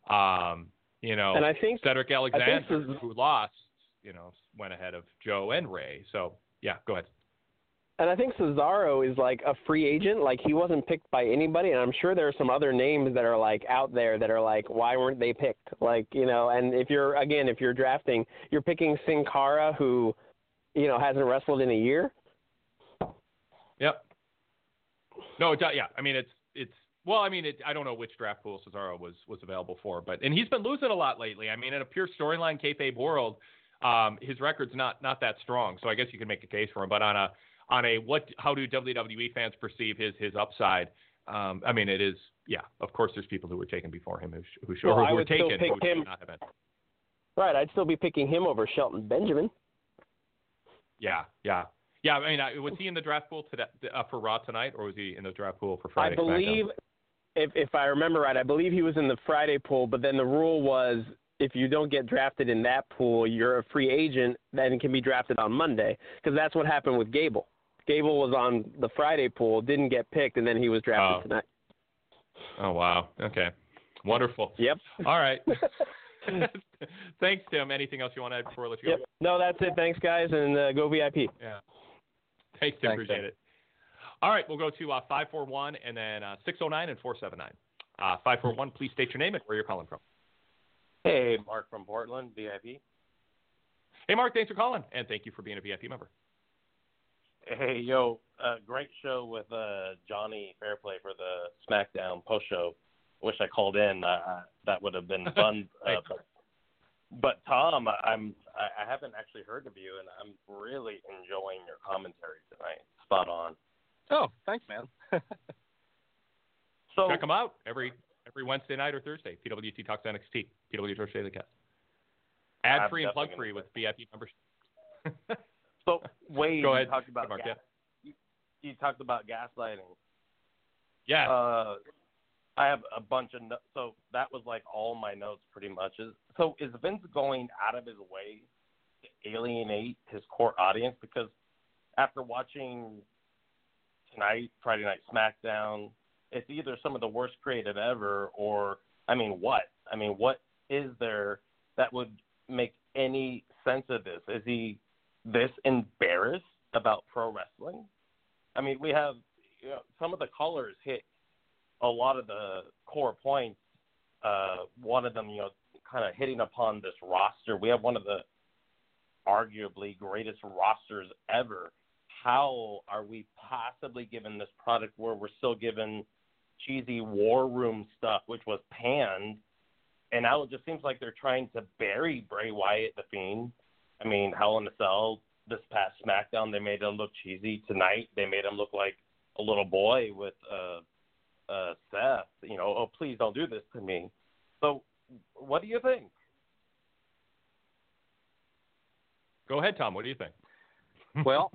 And I think Cedric Alexander, who lost, went ahead of Joe and Ray. So yeah, go ahead. And I think Cesaro is like a free agent. Like he wasn't picked by anybody. And I'm sure there are some other names that are like out there that are like, why weren't they picked? Like, and if you're drafting, you're picking Sin Cara, who, hasn't wrestled in a year. Yep. No, yeah. I mean, I don't know which draft pool Cesaro was available for, and he's been losing a lot lately. I mean, in a pure storyline kayfabe world, his record's not that strong. So I guess you can make a case for him, but how do WWE fans perceive his upside? I mean, it is, of course there's people who were taken before him who were taken who should not have been. Right. I'd still be picking him over Shelton Benjamin. Yeah. I mean, was he in the draft pool for Raw tonight, or was he in the draft pool for Friday? I believe, if I remember right, I believe he was in the Friday pool, but then the rule was if you don't get drafted in that pool, you're a free agent, then can be drafted on Monday, because that's what happened with Gable. Gable was on the Friday pool, didn't get picked, and then he was drafted tonight. Oh, wow. Okay. Wonderful. Yep. All right. Thanks, Tim. Anything else you want to add before I let you go? No, that's it. Thanks, guys, and go VIP. Yeah. Thanks, Tim. Appreciate it. All right, we'll go to 541 and then 609 and 479. 541, please state your name and where you're calling from. Hey, Mark from Portland, VIP. Hey, Mark, thanks for calling, and thank you for being a VIP member. Hey, yo, great show with Johnny Fairplay for the SmackDown post show. Wish I called in. That would have been fun. But Tom, I haven't actually heard of you, and I'm really enjoying your commentary tonight. Spot on. Oh, thanks, man. So check them out every Wednesday night or Thursday. PWT Talks NXT. PWT Torch Daily Cast. Ad free and plug free with VIP membership. So Wade, go ahead. You talked about Mark, you talked about gaslighting. Yeah. I have a bunch of notes. So that was like all my notes pretty much. So is Vince going out of his way to alienate his core audience? Because after watching tonight, Friday Night SmackDown, it's either some of the worst creative ever or, what? What is there that would make any sense of this? Is he this embarrassed about pro wrestling? We have some of the callers hit a lot of the core points. One of them, kind of hitting upon this roster. We have one of the arguably greatest rosters ever. How are we possibly given this product where we're still given cheesy war room stuff, which was panned, and now it just seems like they're trying to bury Bray Wyatt, the Fiend. Hell in a Cell this past SmackDown, they made him look cheesy. Tonight, they made him look like a little boy with Seth. Oh, please don't do this to me. So, what do you think? Go ahead, Tom. What do you think? Well,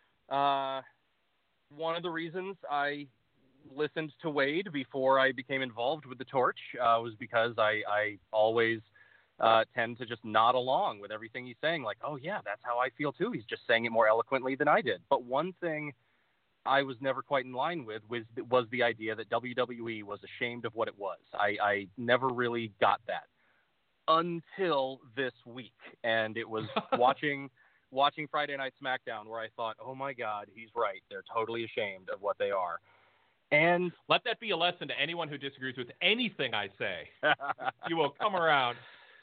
one of the reasons I listened to Wade before I became involved with the Torch was because I always tend to just nod along with everything he's saying. Like, oh, yeah, that's how I feel, too. He's just saying it more eloquently than I did. But one thing I was never quite in line with was the idea that WWE was ashamed of what it was. I never really got that until this week. And it was watching Friday Night SmackDown where I thought, oh, my God, he's right. They're totally ashamed of what they are. And let that be a lesson to anyone who disagrees with anything I say. You will come around.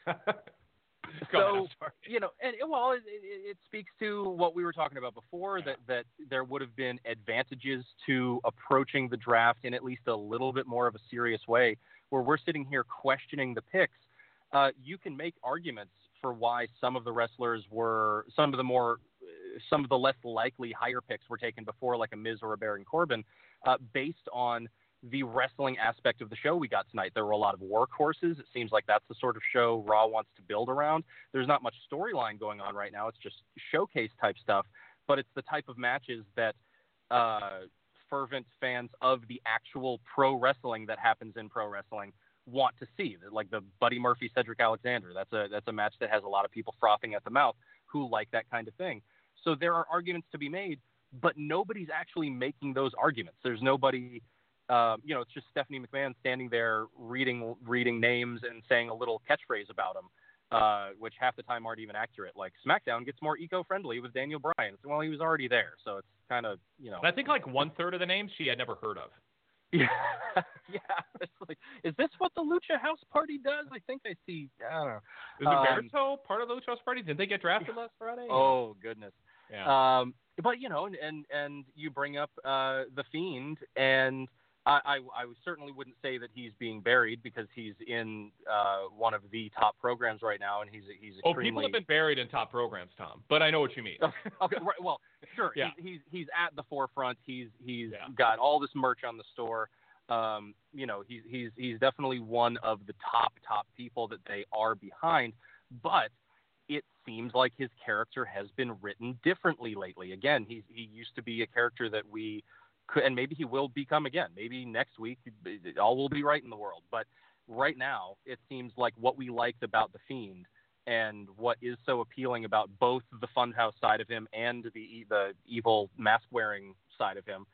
So, it speaks to what we were talking about before, that there would have been advantages to approaching the draft in at least a little bit more of a serious way, where we're sitting here questioning the picks. You can make arguments for why some of the wrestlers some of the less likely higher picks were taken before, like a Miz or a Baron Corbin, based on the wrestling aspect of the show we got tonight. There were a lot of workhorses. It seems like that's the sort of show Raw wants to build around. There's not much storyline going on right now. It's just showcase type stuff, but it's the type of matches that fervent fans of the actual pro wrestling that happens in pro wrestling want to see. Like the Buddy Murphy, Cedric Alexander. That's a match that has a lot of people frothing at the mouth who like that kind of thing. So there are arguments to be made, but nobody's actually making those arguments. There's nobody, it's just Stephanie McMahon standing there reading names and saying a little catchphrase about them, which half the time aren't even accurate. Like SmackDown gets more eco-friendly with Daniel Bryan. Well, he was already there, so it's kind of, And I think like 1/3 of the names she had never heard of. Yeah, yeah. It's like, is this what the Lucha House Party does? I think I see. I don't know. Is Humberto part of the Lucha House Party? Didn't they get drafted last Friday? Oh goodness. Yeah. But and you bring up the Fiend, and I certainly wouldn't say that he's being buried because he's in one of the top programs right now, and he's extremely. Oh, people have been buried in top programs, Tom. But I know what you mean. Okay, right. Well, sure. Yeah. He's at the forefront. He's got all this merch on the store. He's definitely one of the top people that they are behind. But it seems like his character has been written differently lately. Again, he used to be a character that we could, and maybe he will become again. Maybe next week all will be right in the world. But right now, it seems like what we liked about the Fiend and what is so appealing about both the Funhouse side of him and the evil mask-wearing side of him,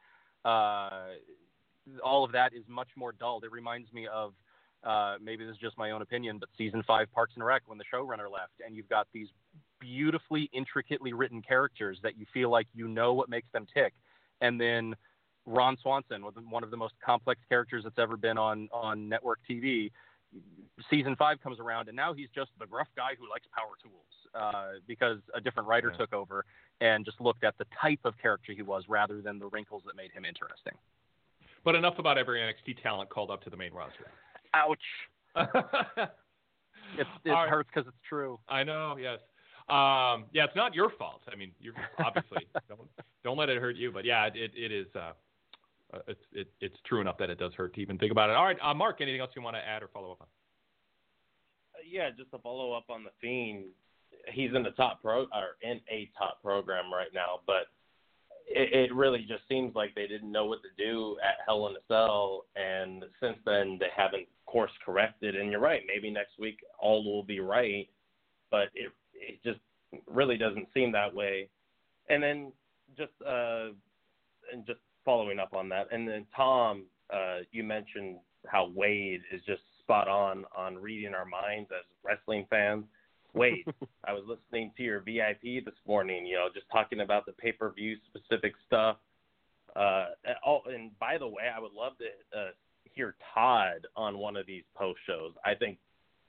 all of that is much more dulled. It reminds me of, maybe this is just my own opinion, but season 5 Parks and Rec, when the showrunner left, and you've got these beautifully, intricately written characters that you feel like you know what makes them tick, and then Ron Swanson, one of the most complex characters that's ever been on network TV, season 5 comes around, and now he's just the gruff guy who likes power tools because a different writer took over and just looked at the type of character he was rather than the wrinkles that made him interesting. But enough about every NXT talent called up to the main roster. Ouch. It hurts because it's true. I know, yes. Yeah, it's not your fault. I mean, you're obviously don't let it hurt you. But yeah, it is. It's true enough that it does hurt to even think about it. All right, Mark, anything else you want to add or follow up on? Yeah, just to follow up on the Fiend, he's in the top in a top program right now, but it really just seems like they didn't know what to do at Hell in a Cell, and since then they haven't course corrected. And you're right, maybe next week all will be right, but it just really doesn't seem that way. And then just following up on that, and then Tom, you mentioned how Wade is just spot on reading our minds as wrestling fans. Wade, I was listening to your VIP this morning, just talking about the pay-per-view specific stuff. And by the way, I would love to hear Todd on one of these post shows. I think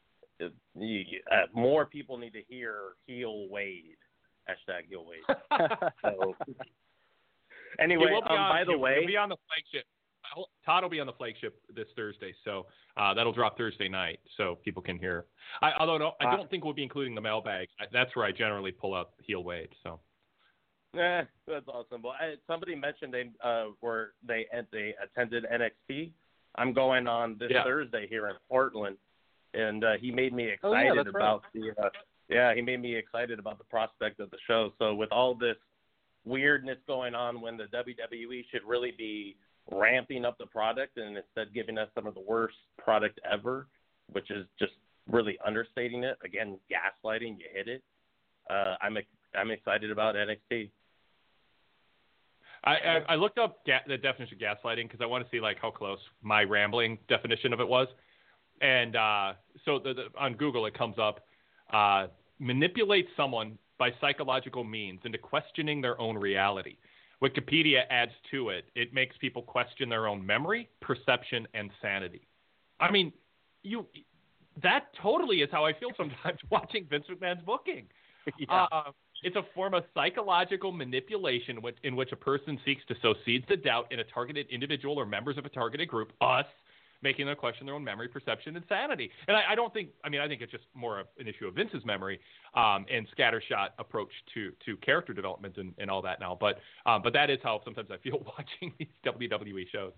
more people need to hear Heel Wade. # Heel Wade. So, anyway, by the way, he'll be on the flagship. Todd will be on the flagship this Thursday, so that'll drop Thursday night, so people can hear. I don't think we'll be including the mailbag. That's where I generally pull out Heel Wade. So. That's awesome. Well, somebody mentioned they attended NXT. I'm going on this Thursday here in Portland, and he made me excited about he made me excited about the prospect of the show. So with all this weirdness going on, when the WWE should really be ramping up the product and instead giving us some of the worst product ever, which is just really understating it. Again, gaslighting, you hit it. I'm excited about NXT. I looked up the definition of gaslighting because I want to see how close my rambling definition of it was. And so on Google it comes up, manipulate someone by psychological means into questioning their own reality. Wikipedia adds to it, it makes people question their own memory, perception, and sanity. I mean, that totally is how I feel sometimes watching Vince McMahon's booking. It's a form of psychological manipulation in which a person seeks to sow seeds of doubt in a targeted individual or members of a targeted group, us, making them question their own memory, perception, and sanity. And I think it's just more of an issue of Vince's memory and scattershot approach to character development and all that now. But that is how sometimes I feel watching these WWE shows.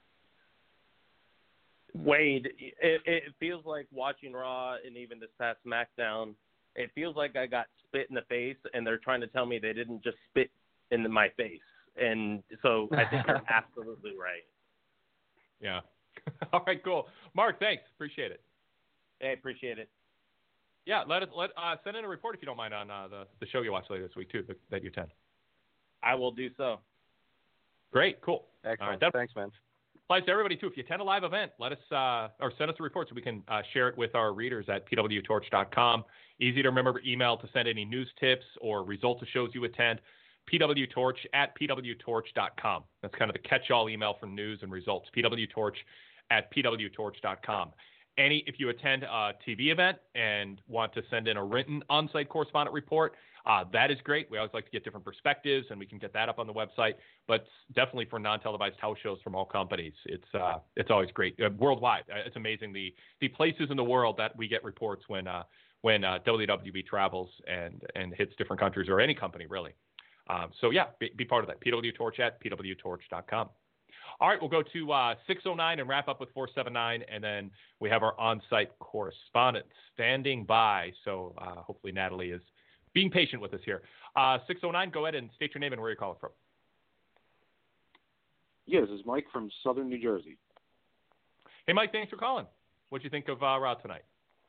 Wade, it feels like watching Raw and even this past SmackDown, it feels like I got spit in the face and they're trying to tell me they didn't just spit in my face. And so I think you're absolutely right. Yeah. All right, cool. Mark, thanks. Appreciate it. Hey, appreciate it. Yeah, send in a report if you don't mind on the show you watch later this week too that you attend. I will do so. Great, cool. Excellent. All right, thanks, man. Applies to everybody too. If you attend a live event, let us or send us a report so we can share it with our readers at pwtorch.com. Easy to remember email to send any news tips or results of shows you attend. pwtorch@pwtorch.com. That's kind of the catch-all email for news and results. pwtorch@pwtorch.com. If you attend a TV event and want to send in a written on-site correspondent report, that is great. We always like to get different perspectives, and we can get that up on the website. But definitely for non-televised house shows from all companies, it's always great. Worldwide, it's amazing the places in the world that we get reports when WWE travels and hits different countries, or any company really. So yeah, be part of that. pwtorch@pwtorch.com. All right, we'll go to 609 and wrap up with 479, and then we have our on-site correspondent standing by. So hopefully Natalie is being patient with us here. 609, go ahead and state your name and where you're calling from. Yeah, this is Mike from Southern New Jersey. Hey, Mike, thanks for calling. What'd you think of Raw tonight?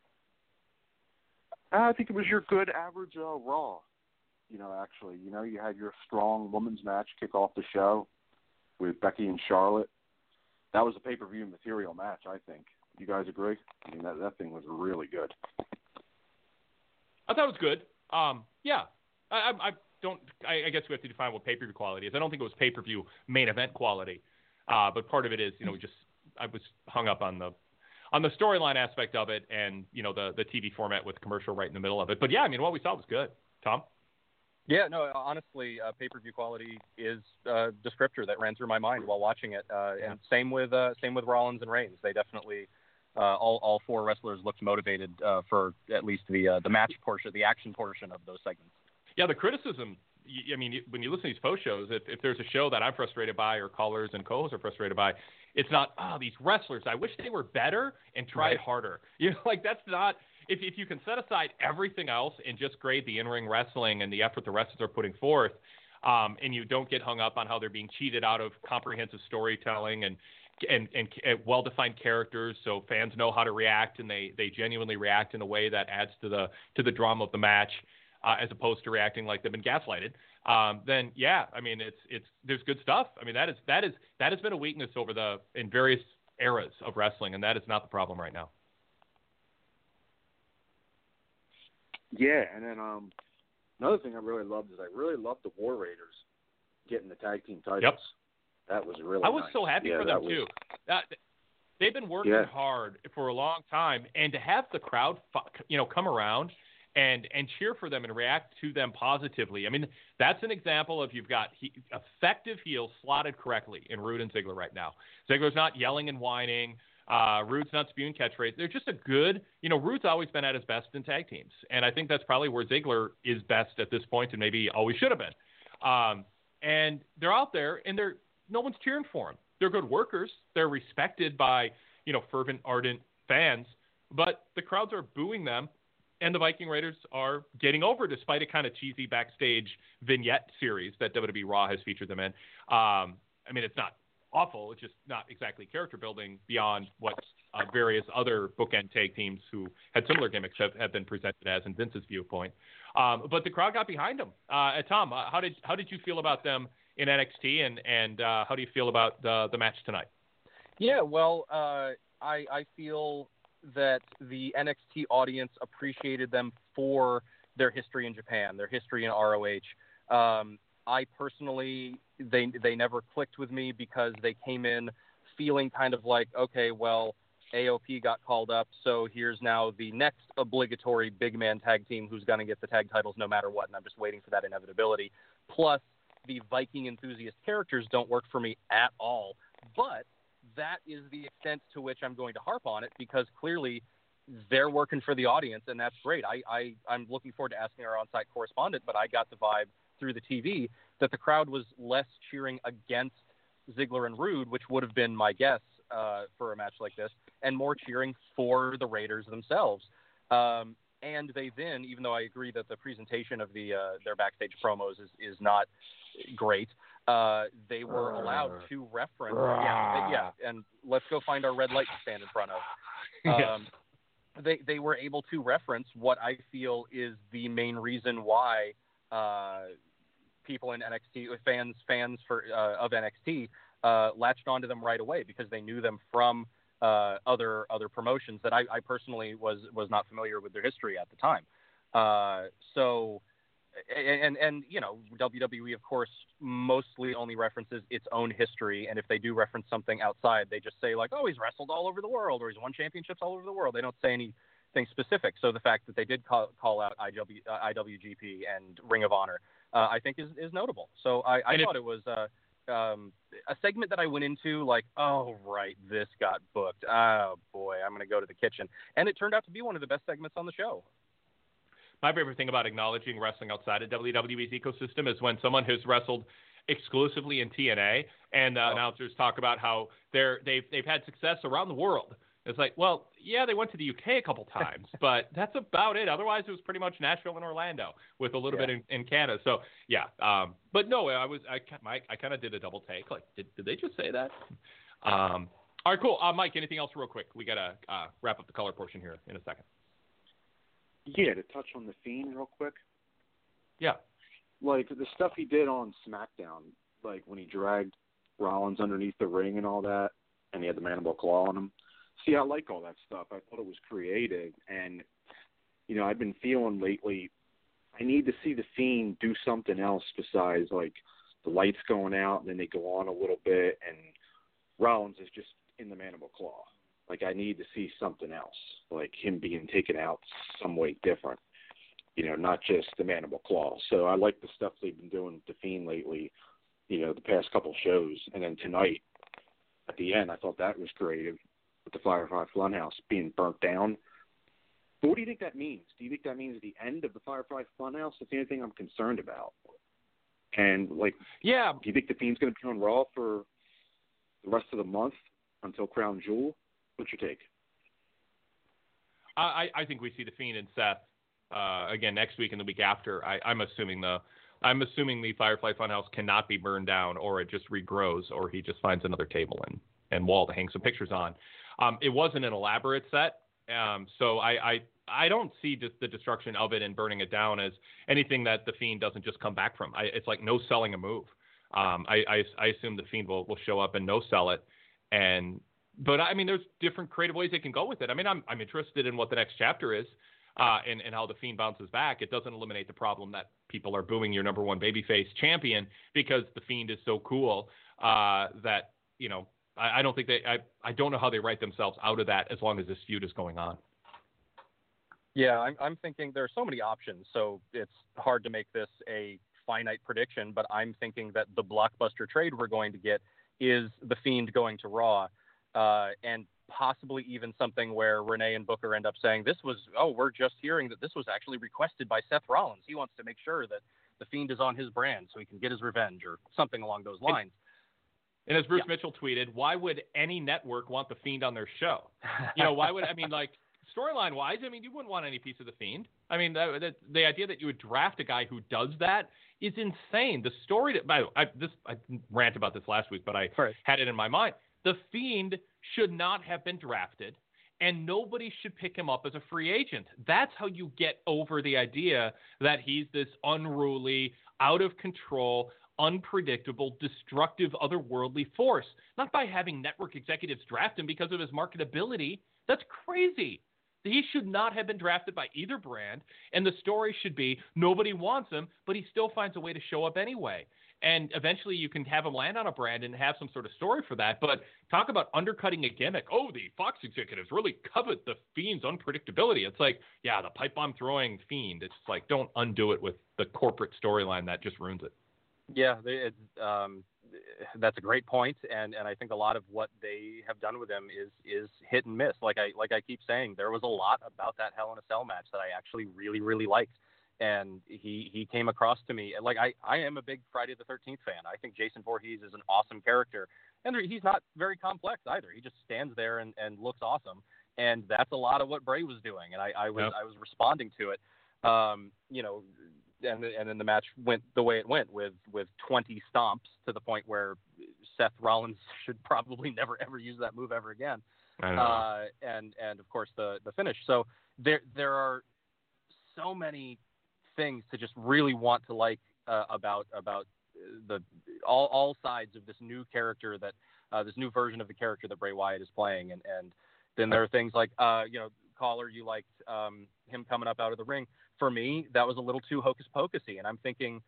I think it was your good average Raw. Actually, you had your strong women's match kick off the show with Becky and Charlotte. That was a pay-per-view material match, I think. You guys agree? I mean, that thing was really good. I thought it was good. Yeah. I guess we have to define what pay-per-view quality is. I don't think it was pay-per-view main event quality. But part of it is, I was hung up on on the storyline aspect of it, and the TV format with commercial right in the middle of it. But yeah, I mean, what we saw was good. Tom? Yeah, no, honestly, pay-per-view quality is the descriptor that ran through my mind while watching it, and same with Rollins and Reigns. They definitely all four wrestlers looked motivated for at least the match portion, the action portion of those segments. Yeah, the criticism. I mean, when you listen to these post shows, if there's a show that I'm frustrated by, or callers and co-hosts are frustrated by, it's not these wrestlers. I wish they were better and tried harder. That's not. If you can set aside everything else and just grade the in-ring wrestling and the effort the wrestlers are putting forth, and you don't get hung up on how they're being cheated out of comprehensive storytelling and well-defined characters, so fans know how to react and they genuinely react in a way that adds to the drama of the match, as opposed to reacting like they've been gaslighted. Then yeah, I mean there's good stuff. I mean that has been a weakness in various eras of wrestling, and that is not the problem right now. Yeah, and then another thing I really loved is I really loved the War Raiders getting the tag team titles. Yep. That was really I was nice. so happy for them, too. They've been working hard for a long time, and to have the crowd come around and cheer for them and react to them positively. I mean, that's an example of you've got effective heels slotted correctly in Rude and Ziggler right now. Ziggler's not yelling and whining. Rude's not spewing catchphrases. They're just a good, Rude's always been at his best in tag teams. And I think that's probably where Ziggler is best at this point and maybe always should have been. And they're out there and no one's cheering for them. They're good workers. They're respected by, fervent, ardent fans, but the crowds are booing them. And the Viking Raiders are getting over despite a kind of cheesy backstage vignette series that WWE Raw has featured them in. I mean, it's not awful. It's just not exactly character building beyond what various other bookend tag teams who had similar gimmicks have been presented as in Vince's viewpoint. But the crowd got behind them. Tom, how did you feel about them in NXT, and how do you feel about the match tonight? Yeah, well, I feel that the NXT audience appreciated them for their history in Japan, their history in ROH. I personally, they never clicked with me because they came in feeling kind of like, okay, well, AOP got called up, so here's now the next obligatory big man tag team who's going to get the tag titles no matter what, and I'm just waiting for that inevitability. Plus, the Viking enthusiast characters don't work for me at all, but that is the extent to which I'm going to harp on it, because clearly they're working for the audience, and that's great. I'm looking forward to asking our on-site correspondent, but I got the vibe through the TV that the crowd was less cheering against Ziggler and Rude, which would have been my guess for a match like this, and more cheering for the Raiders themselves. And they then, even though I agree that the presentation of their backstage promos is not great, they were allowed to reference, and let's go find our red light to stand in front of. They were able to reference what I feel is the main reason why people in NXT, fans of NXT, latched onto them right away, because they knew them from other promotions that I personally was not familiar with their history at the time. And WWE, of course, mostly only references its own history, and if they do reference something outside, they just say like, oh, he's wrestled all over the world, or he's won championships all over the world. They don't say anything specific. So the fact that they did call out IWGP and Ring of Honor, I think is notable. So I thought it was a segment that I went into like, oh, right, this got booked. Oh, boy, I'm going to go to the kitchen. And it turned out to be one of the best segments on the show. My favorite thing about acknowledging wrestling outside of WWE's ecosystem is when someone has wrestled exclusively in TNA and announcers talk about how they've had success around the world. It's like, well, yeah, they went to the UK a couple times, but that's about it. Otherwise, it was pretty much Nashville and Orlando with a little bit in Canada. So, yeah. But no, I kind of did a double take. Like, did they just say that? All right, cool. Mike, anything else real quick? We got to wrap up the color portion here in a second. Yeah, to touch on The Fiend real quick. Yeah. Like, the stuff he did on SmackDown, like when he dragged Rollins underneath the ring and all that, and he had the mandible claw on him. See, I like all that stuff. I thought it was creative. And, I've been feeling lately, I need to see The Fiend do something else besides, like, the lights going out and then they go on a little bit, and Rollins is just in the mandible claw. Like, I need to see something else, like him being taken out some way different, not just the Mandible Claw. So I like the stuff they've been doing with The Fiend lately, the past couple shows. And then tonight, at the end, I thought that was creative with the Firefly Funhouse being burnt down. But what do you think that means? Do you think that means the end of the Firefly Funhouse? That's the only thing I'm concerned about. And, do you think The Fiend's going to be on Raw for the rest of the month until Crown Jewel? What's your take? I think we see The Fiend and Seth again next week and the week after. I'm assuming the Firefly Funhouse cannot be burned down, or it just regrows, or he just finds another table and wall to hang some pictures on. It wasn't an elaborate set, so I don't see just the destruction of it and burning it down as anything that The Fiend doesn't just come back from. It's like no selling a move. I assume The Fiend will show up and no sell it, but I mean, there's different creative ways they can go with it. I mean, I'm interested in what the next chapter is, and how The Fiend bounces back. It doesn't eliminate the problem that people are booing your number one babyface champion because The Fiend is so cool that I don't think I don't know how they write themselves out of that as long as this feud is going on. Yeah, I'm thinking there are so many options, so it's hard to make this a finite prediction. But I'm thinking that the blockbuster trade we're going to get is The Fiend going to Raw. And possibly even something where Renee and Booker end up saying we're just hearing that this was actually requested by Seth Rollins. He wants to make sure that The Fiend is on his brand so he can get his revenge or something along those lines. And as Bruce Mitchell tweeted, why would any network want The Fiend on their show? Why would, storyline wise, you wouldn't want any piece of The Fiend. I mean, the idea that you would draft a guy who does that is insane. The story I rant about this last week, but I had it in my mind. The Fiend should not have been drafted, and nobody should pick him up as a free agent. That's how you get over the idea that he's this unruly, out of control, unpredictable, destructive, otherworldly force. Not by having network executives draft him because of his marketability. That's crazy. He should not have been drafted by either brand, and the story should be nobody wants him, but he still finds a way to show up anyway. And eventually you can have him land on a brand and have some sort of story for that. But talk about undercutting a gimmick. Oh, the Fox executives really covet the Fiend's unpredictability. It's like, yeah, the pipe bomb throwing Fiend. It's like, don't undo it with the corporate storyline that just ruins it. Yeah, that's a great point, and I think a lot of what they have done with him is hit and miss. Like I keep saying, there was a lot about that Hell in a Cell match that I actually really, really liked. And he came across to me like I am a big Friday the 13th fan. I think Jason Voorhees is an awesome character, and he's not very complex either. He just stands there and looks awesome, and that's a lot of what Bray was doing, and I was responding to it, and then the match went the way it went with 20 stomps to the point where Seth Rollins should probably never ever use that move ever again. I know. And of course the finish. So there are so many things to just really want to like about the all sides of this new character that this new version of the character that Bray Wyatt is playing, and then there are things like caller, you liked him coming up out of the ring. For me, that was a little too hocus pocusy, and I'm thinking,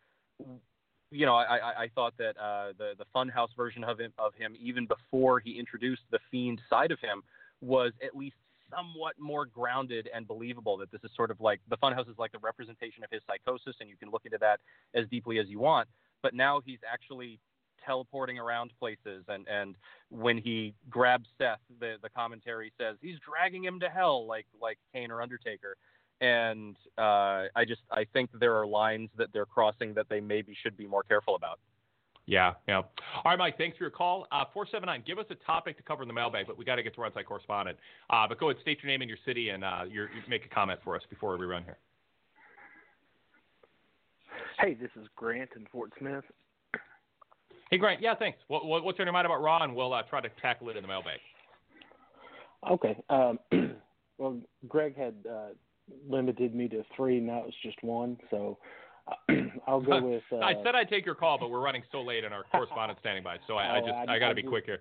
I thought that the Funhouse version of him even before he introduced the Fiend side of him was at least somewhat more grounded and believable, that this is sort of like the Funhouse is like the representation of his psychosis, and you can look into that as deeply as you want. But now he's actually teleporting around places, and when he grabs Seth, the commentary says he's dragging him to hell like Kane or Undertaker. And I think there are lines that they're crossing that they maybe should be more careful about. Yeah. All right, Mike, thanks for your call. 479, give us a topic to cover in the mailbag, but we got to get to our on-site correspondent. But go ahead, state your name and your city, and you make a comment for us before we run here. Hey, this is Grant in Fort Smith. Hey, Grant. Yeah, thanks. What's on your mind about Raw, and we'll try to tackle it in the mailbag. Okay. Well, Greg had limited me to 3, now it's just 1, so I'll go with. I said I'd take your call, but we're running so late and our correspondent's standing by, so I got to be quick here.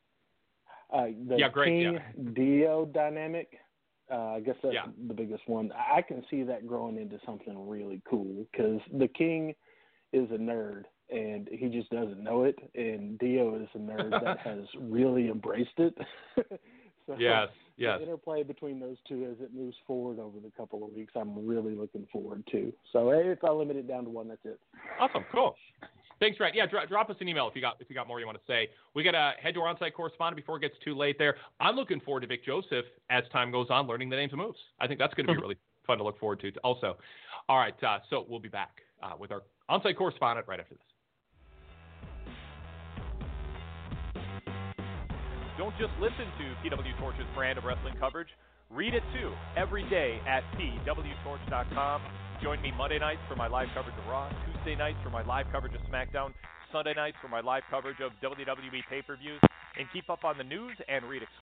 King Dio dynamic, I guess that's the biggest one. I can see that growing into something really cool because the King is a nerd and he just doesn't know it, and Dio is a nerd that has really embraced it. So yes. The interplay between those two as it moves forward over the couple of weeks, I'm really looking forward to. So if I limit it down to one, that's it. Awesome, cool. Thanks, Rhett. Yeah, drop us an email if you got more you want to say. We got to head to our on-site correspondent before it gets too late there. I'm looking forward to Vic Joseph as time goes on, learning the names of moves. I think that's going to be really fun to look forward to also. All right, so we'll be back with our on-site correspondent right after this. Don't just listen to PW Torch's brand of wrestling coverage. Read it too, every day at pwtorch.com. Join me Monday nights for my live coverage of Raw, Tuesday nights for my live coverage of SmackDown, Sunday nights for my live coverage of WWE pay-per-views, and keep up on the news and read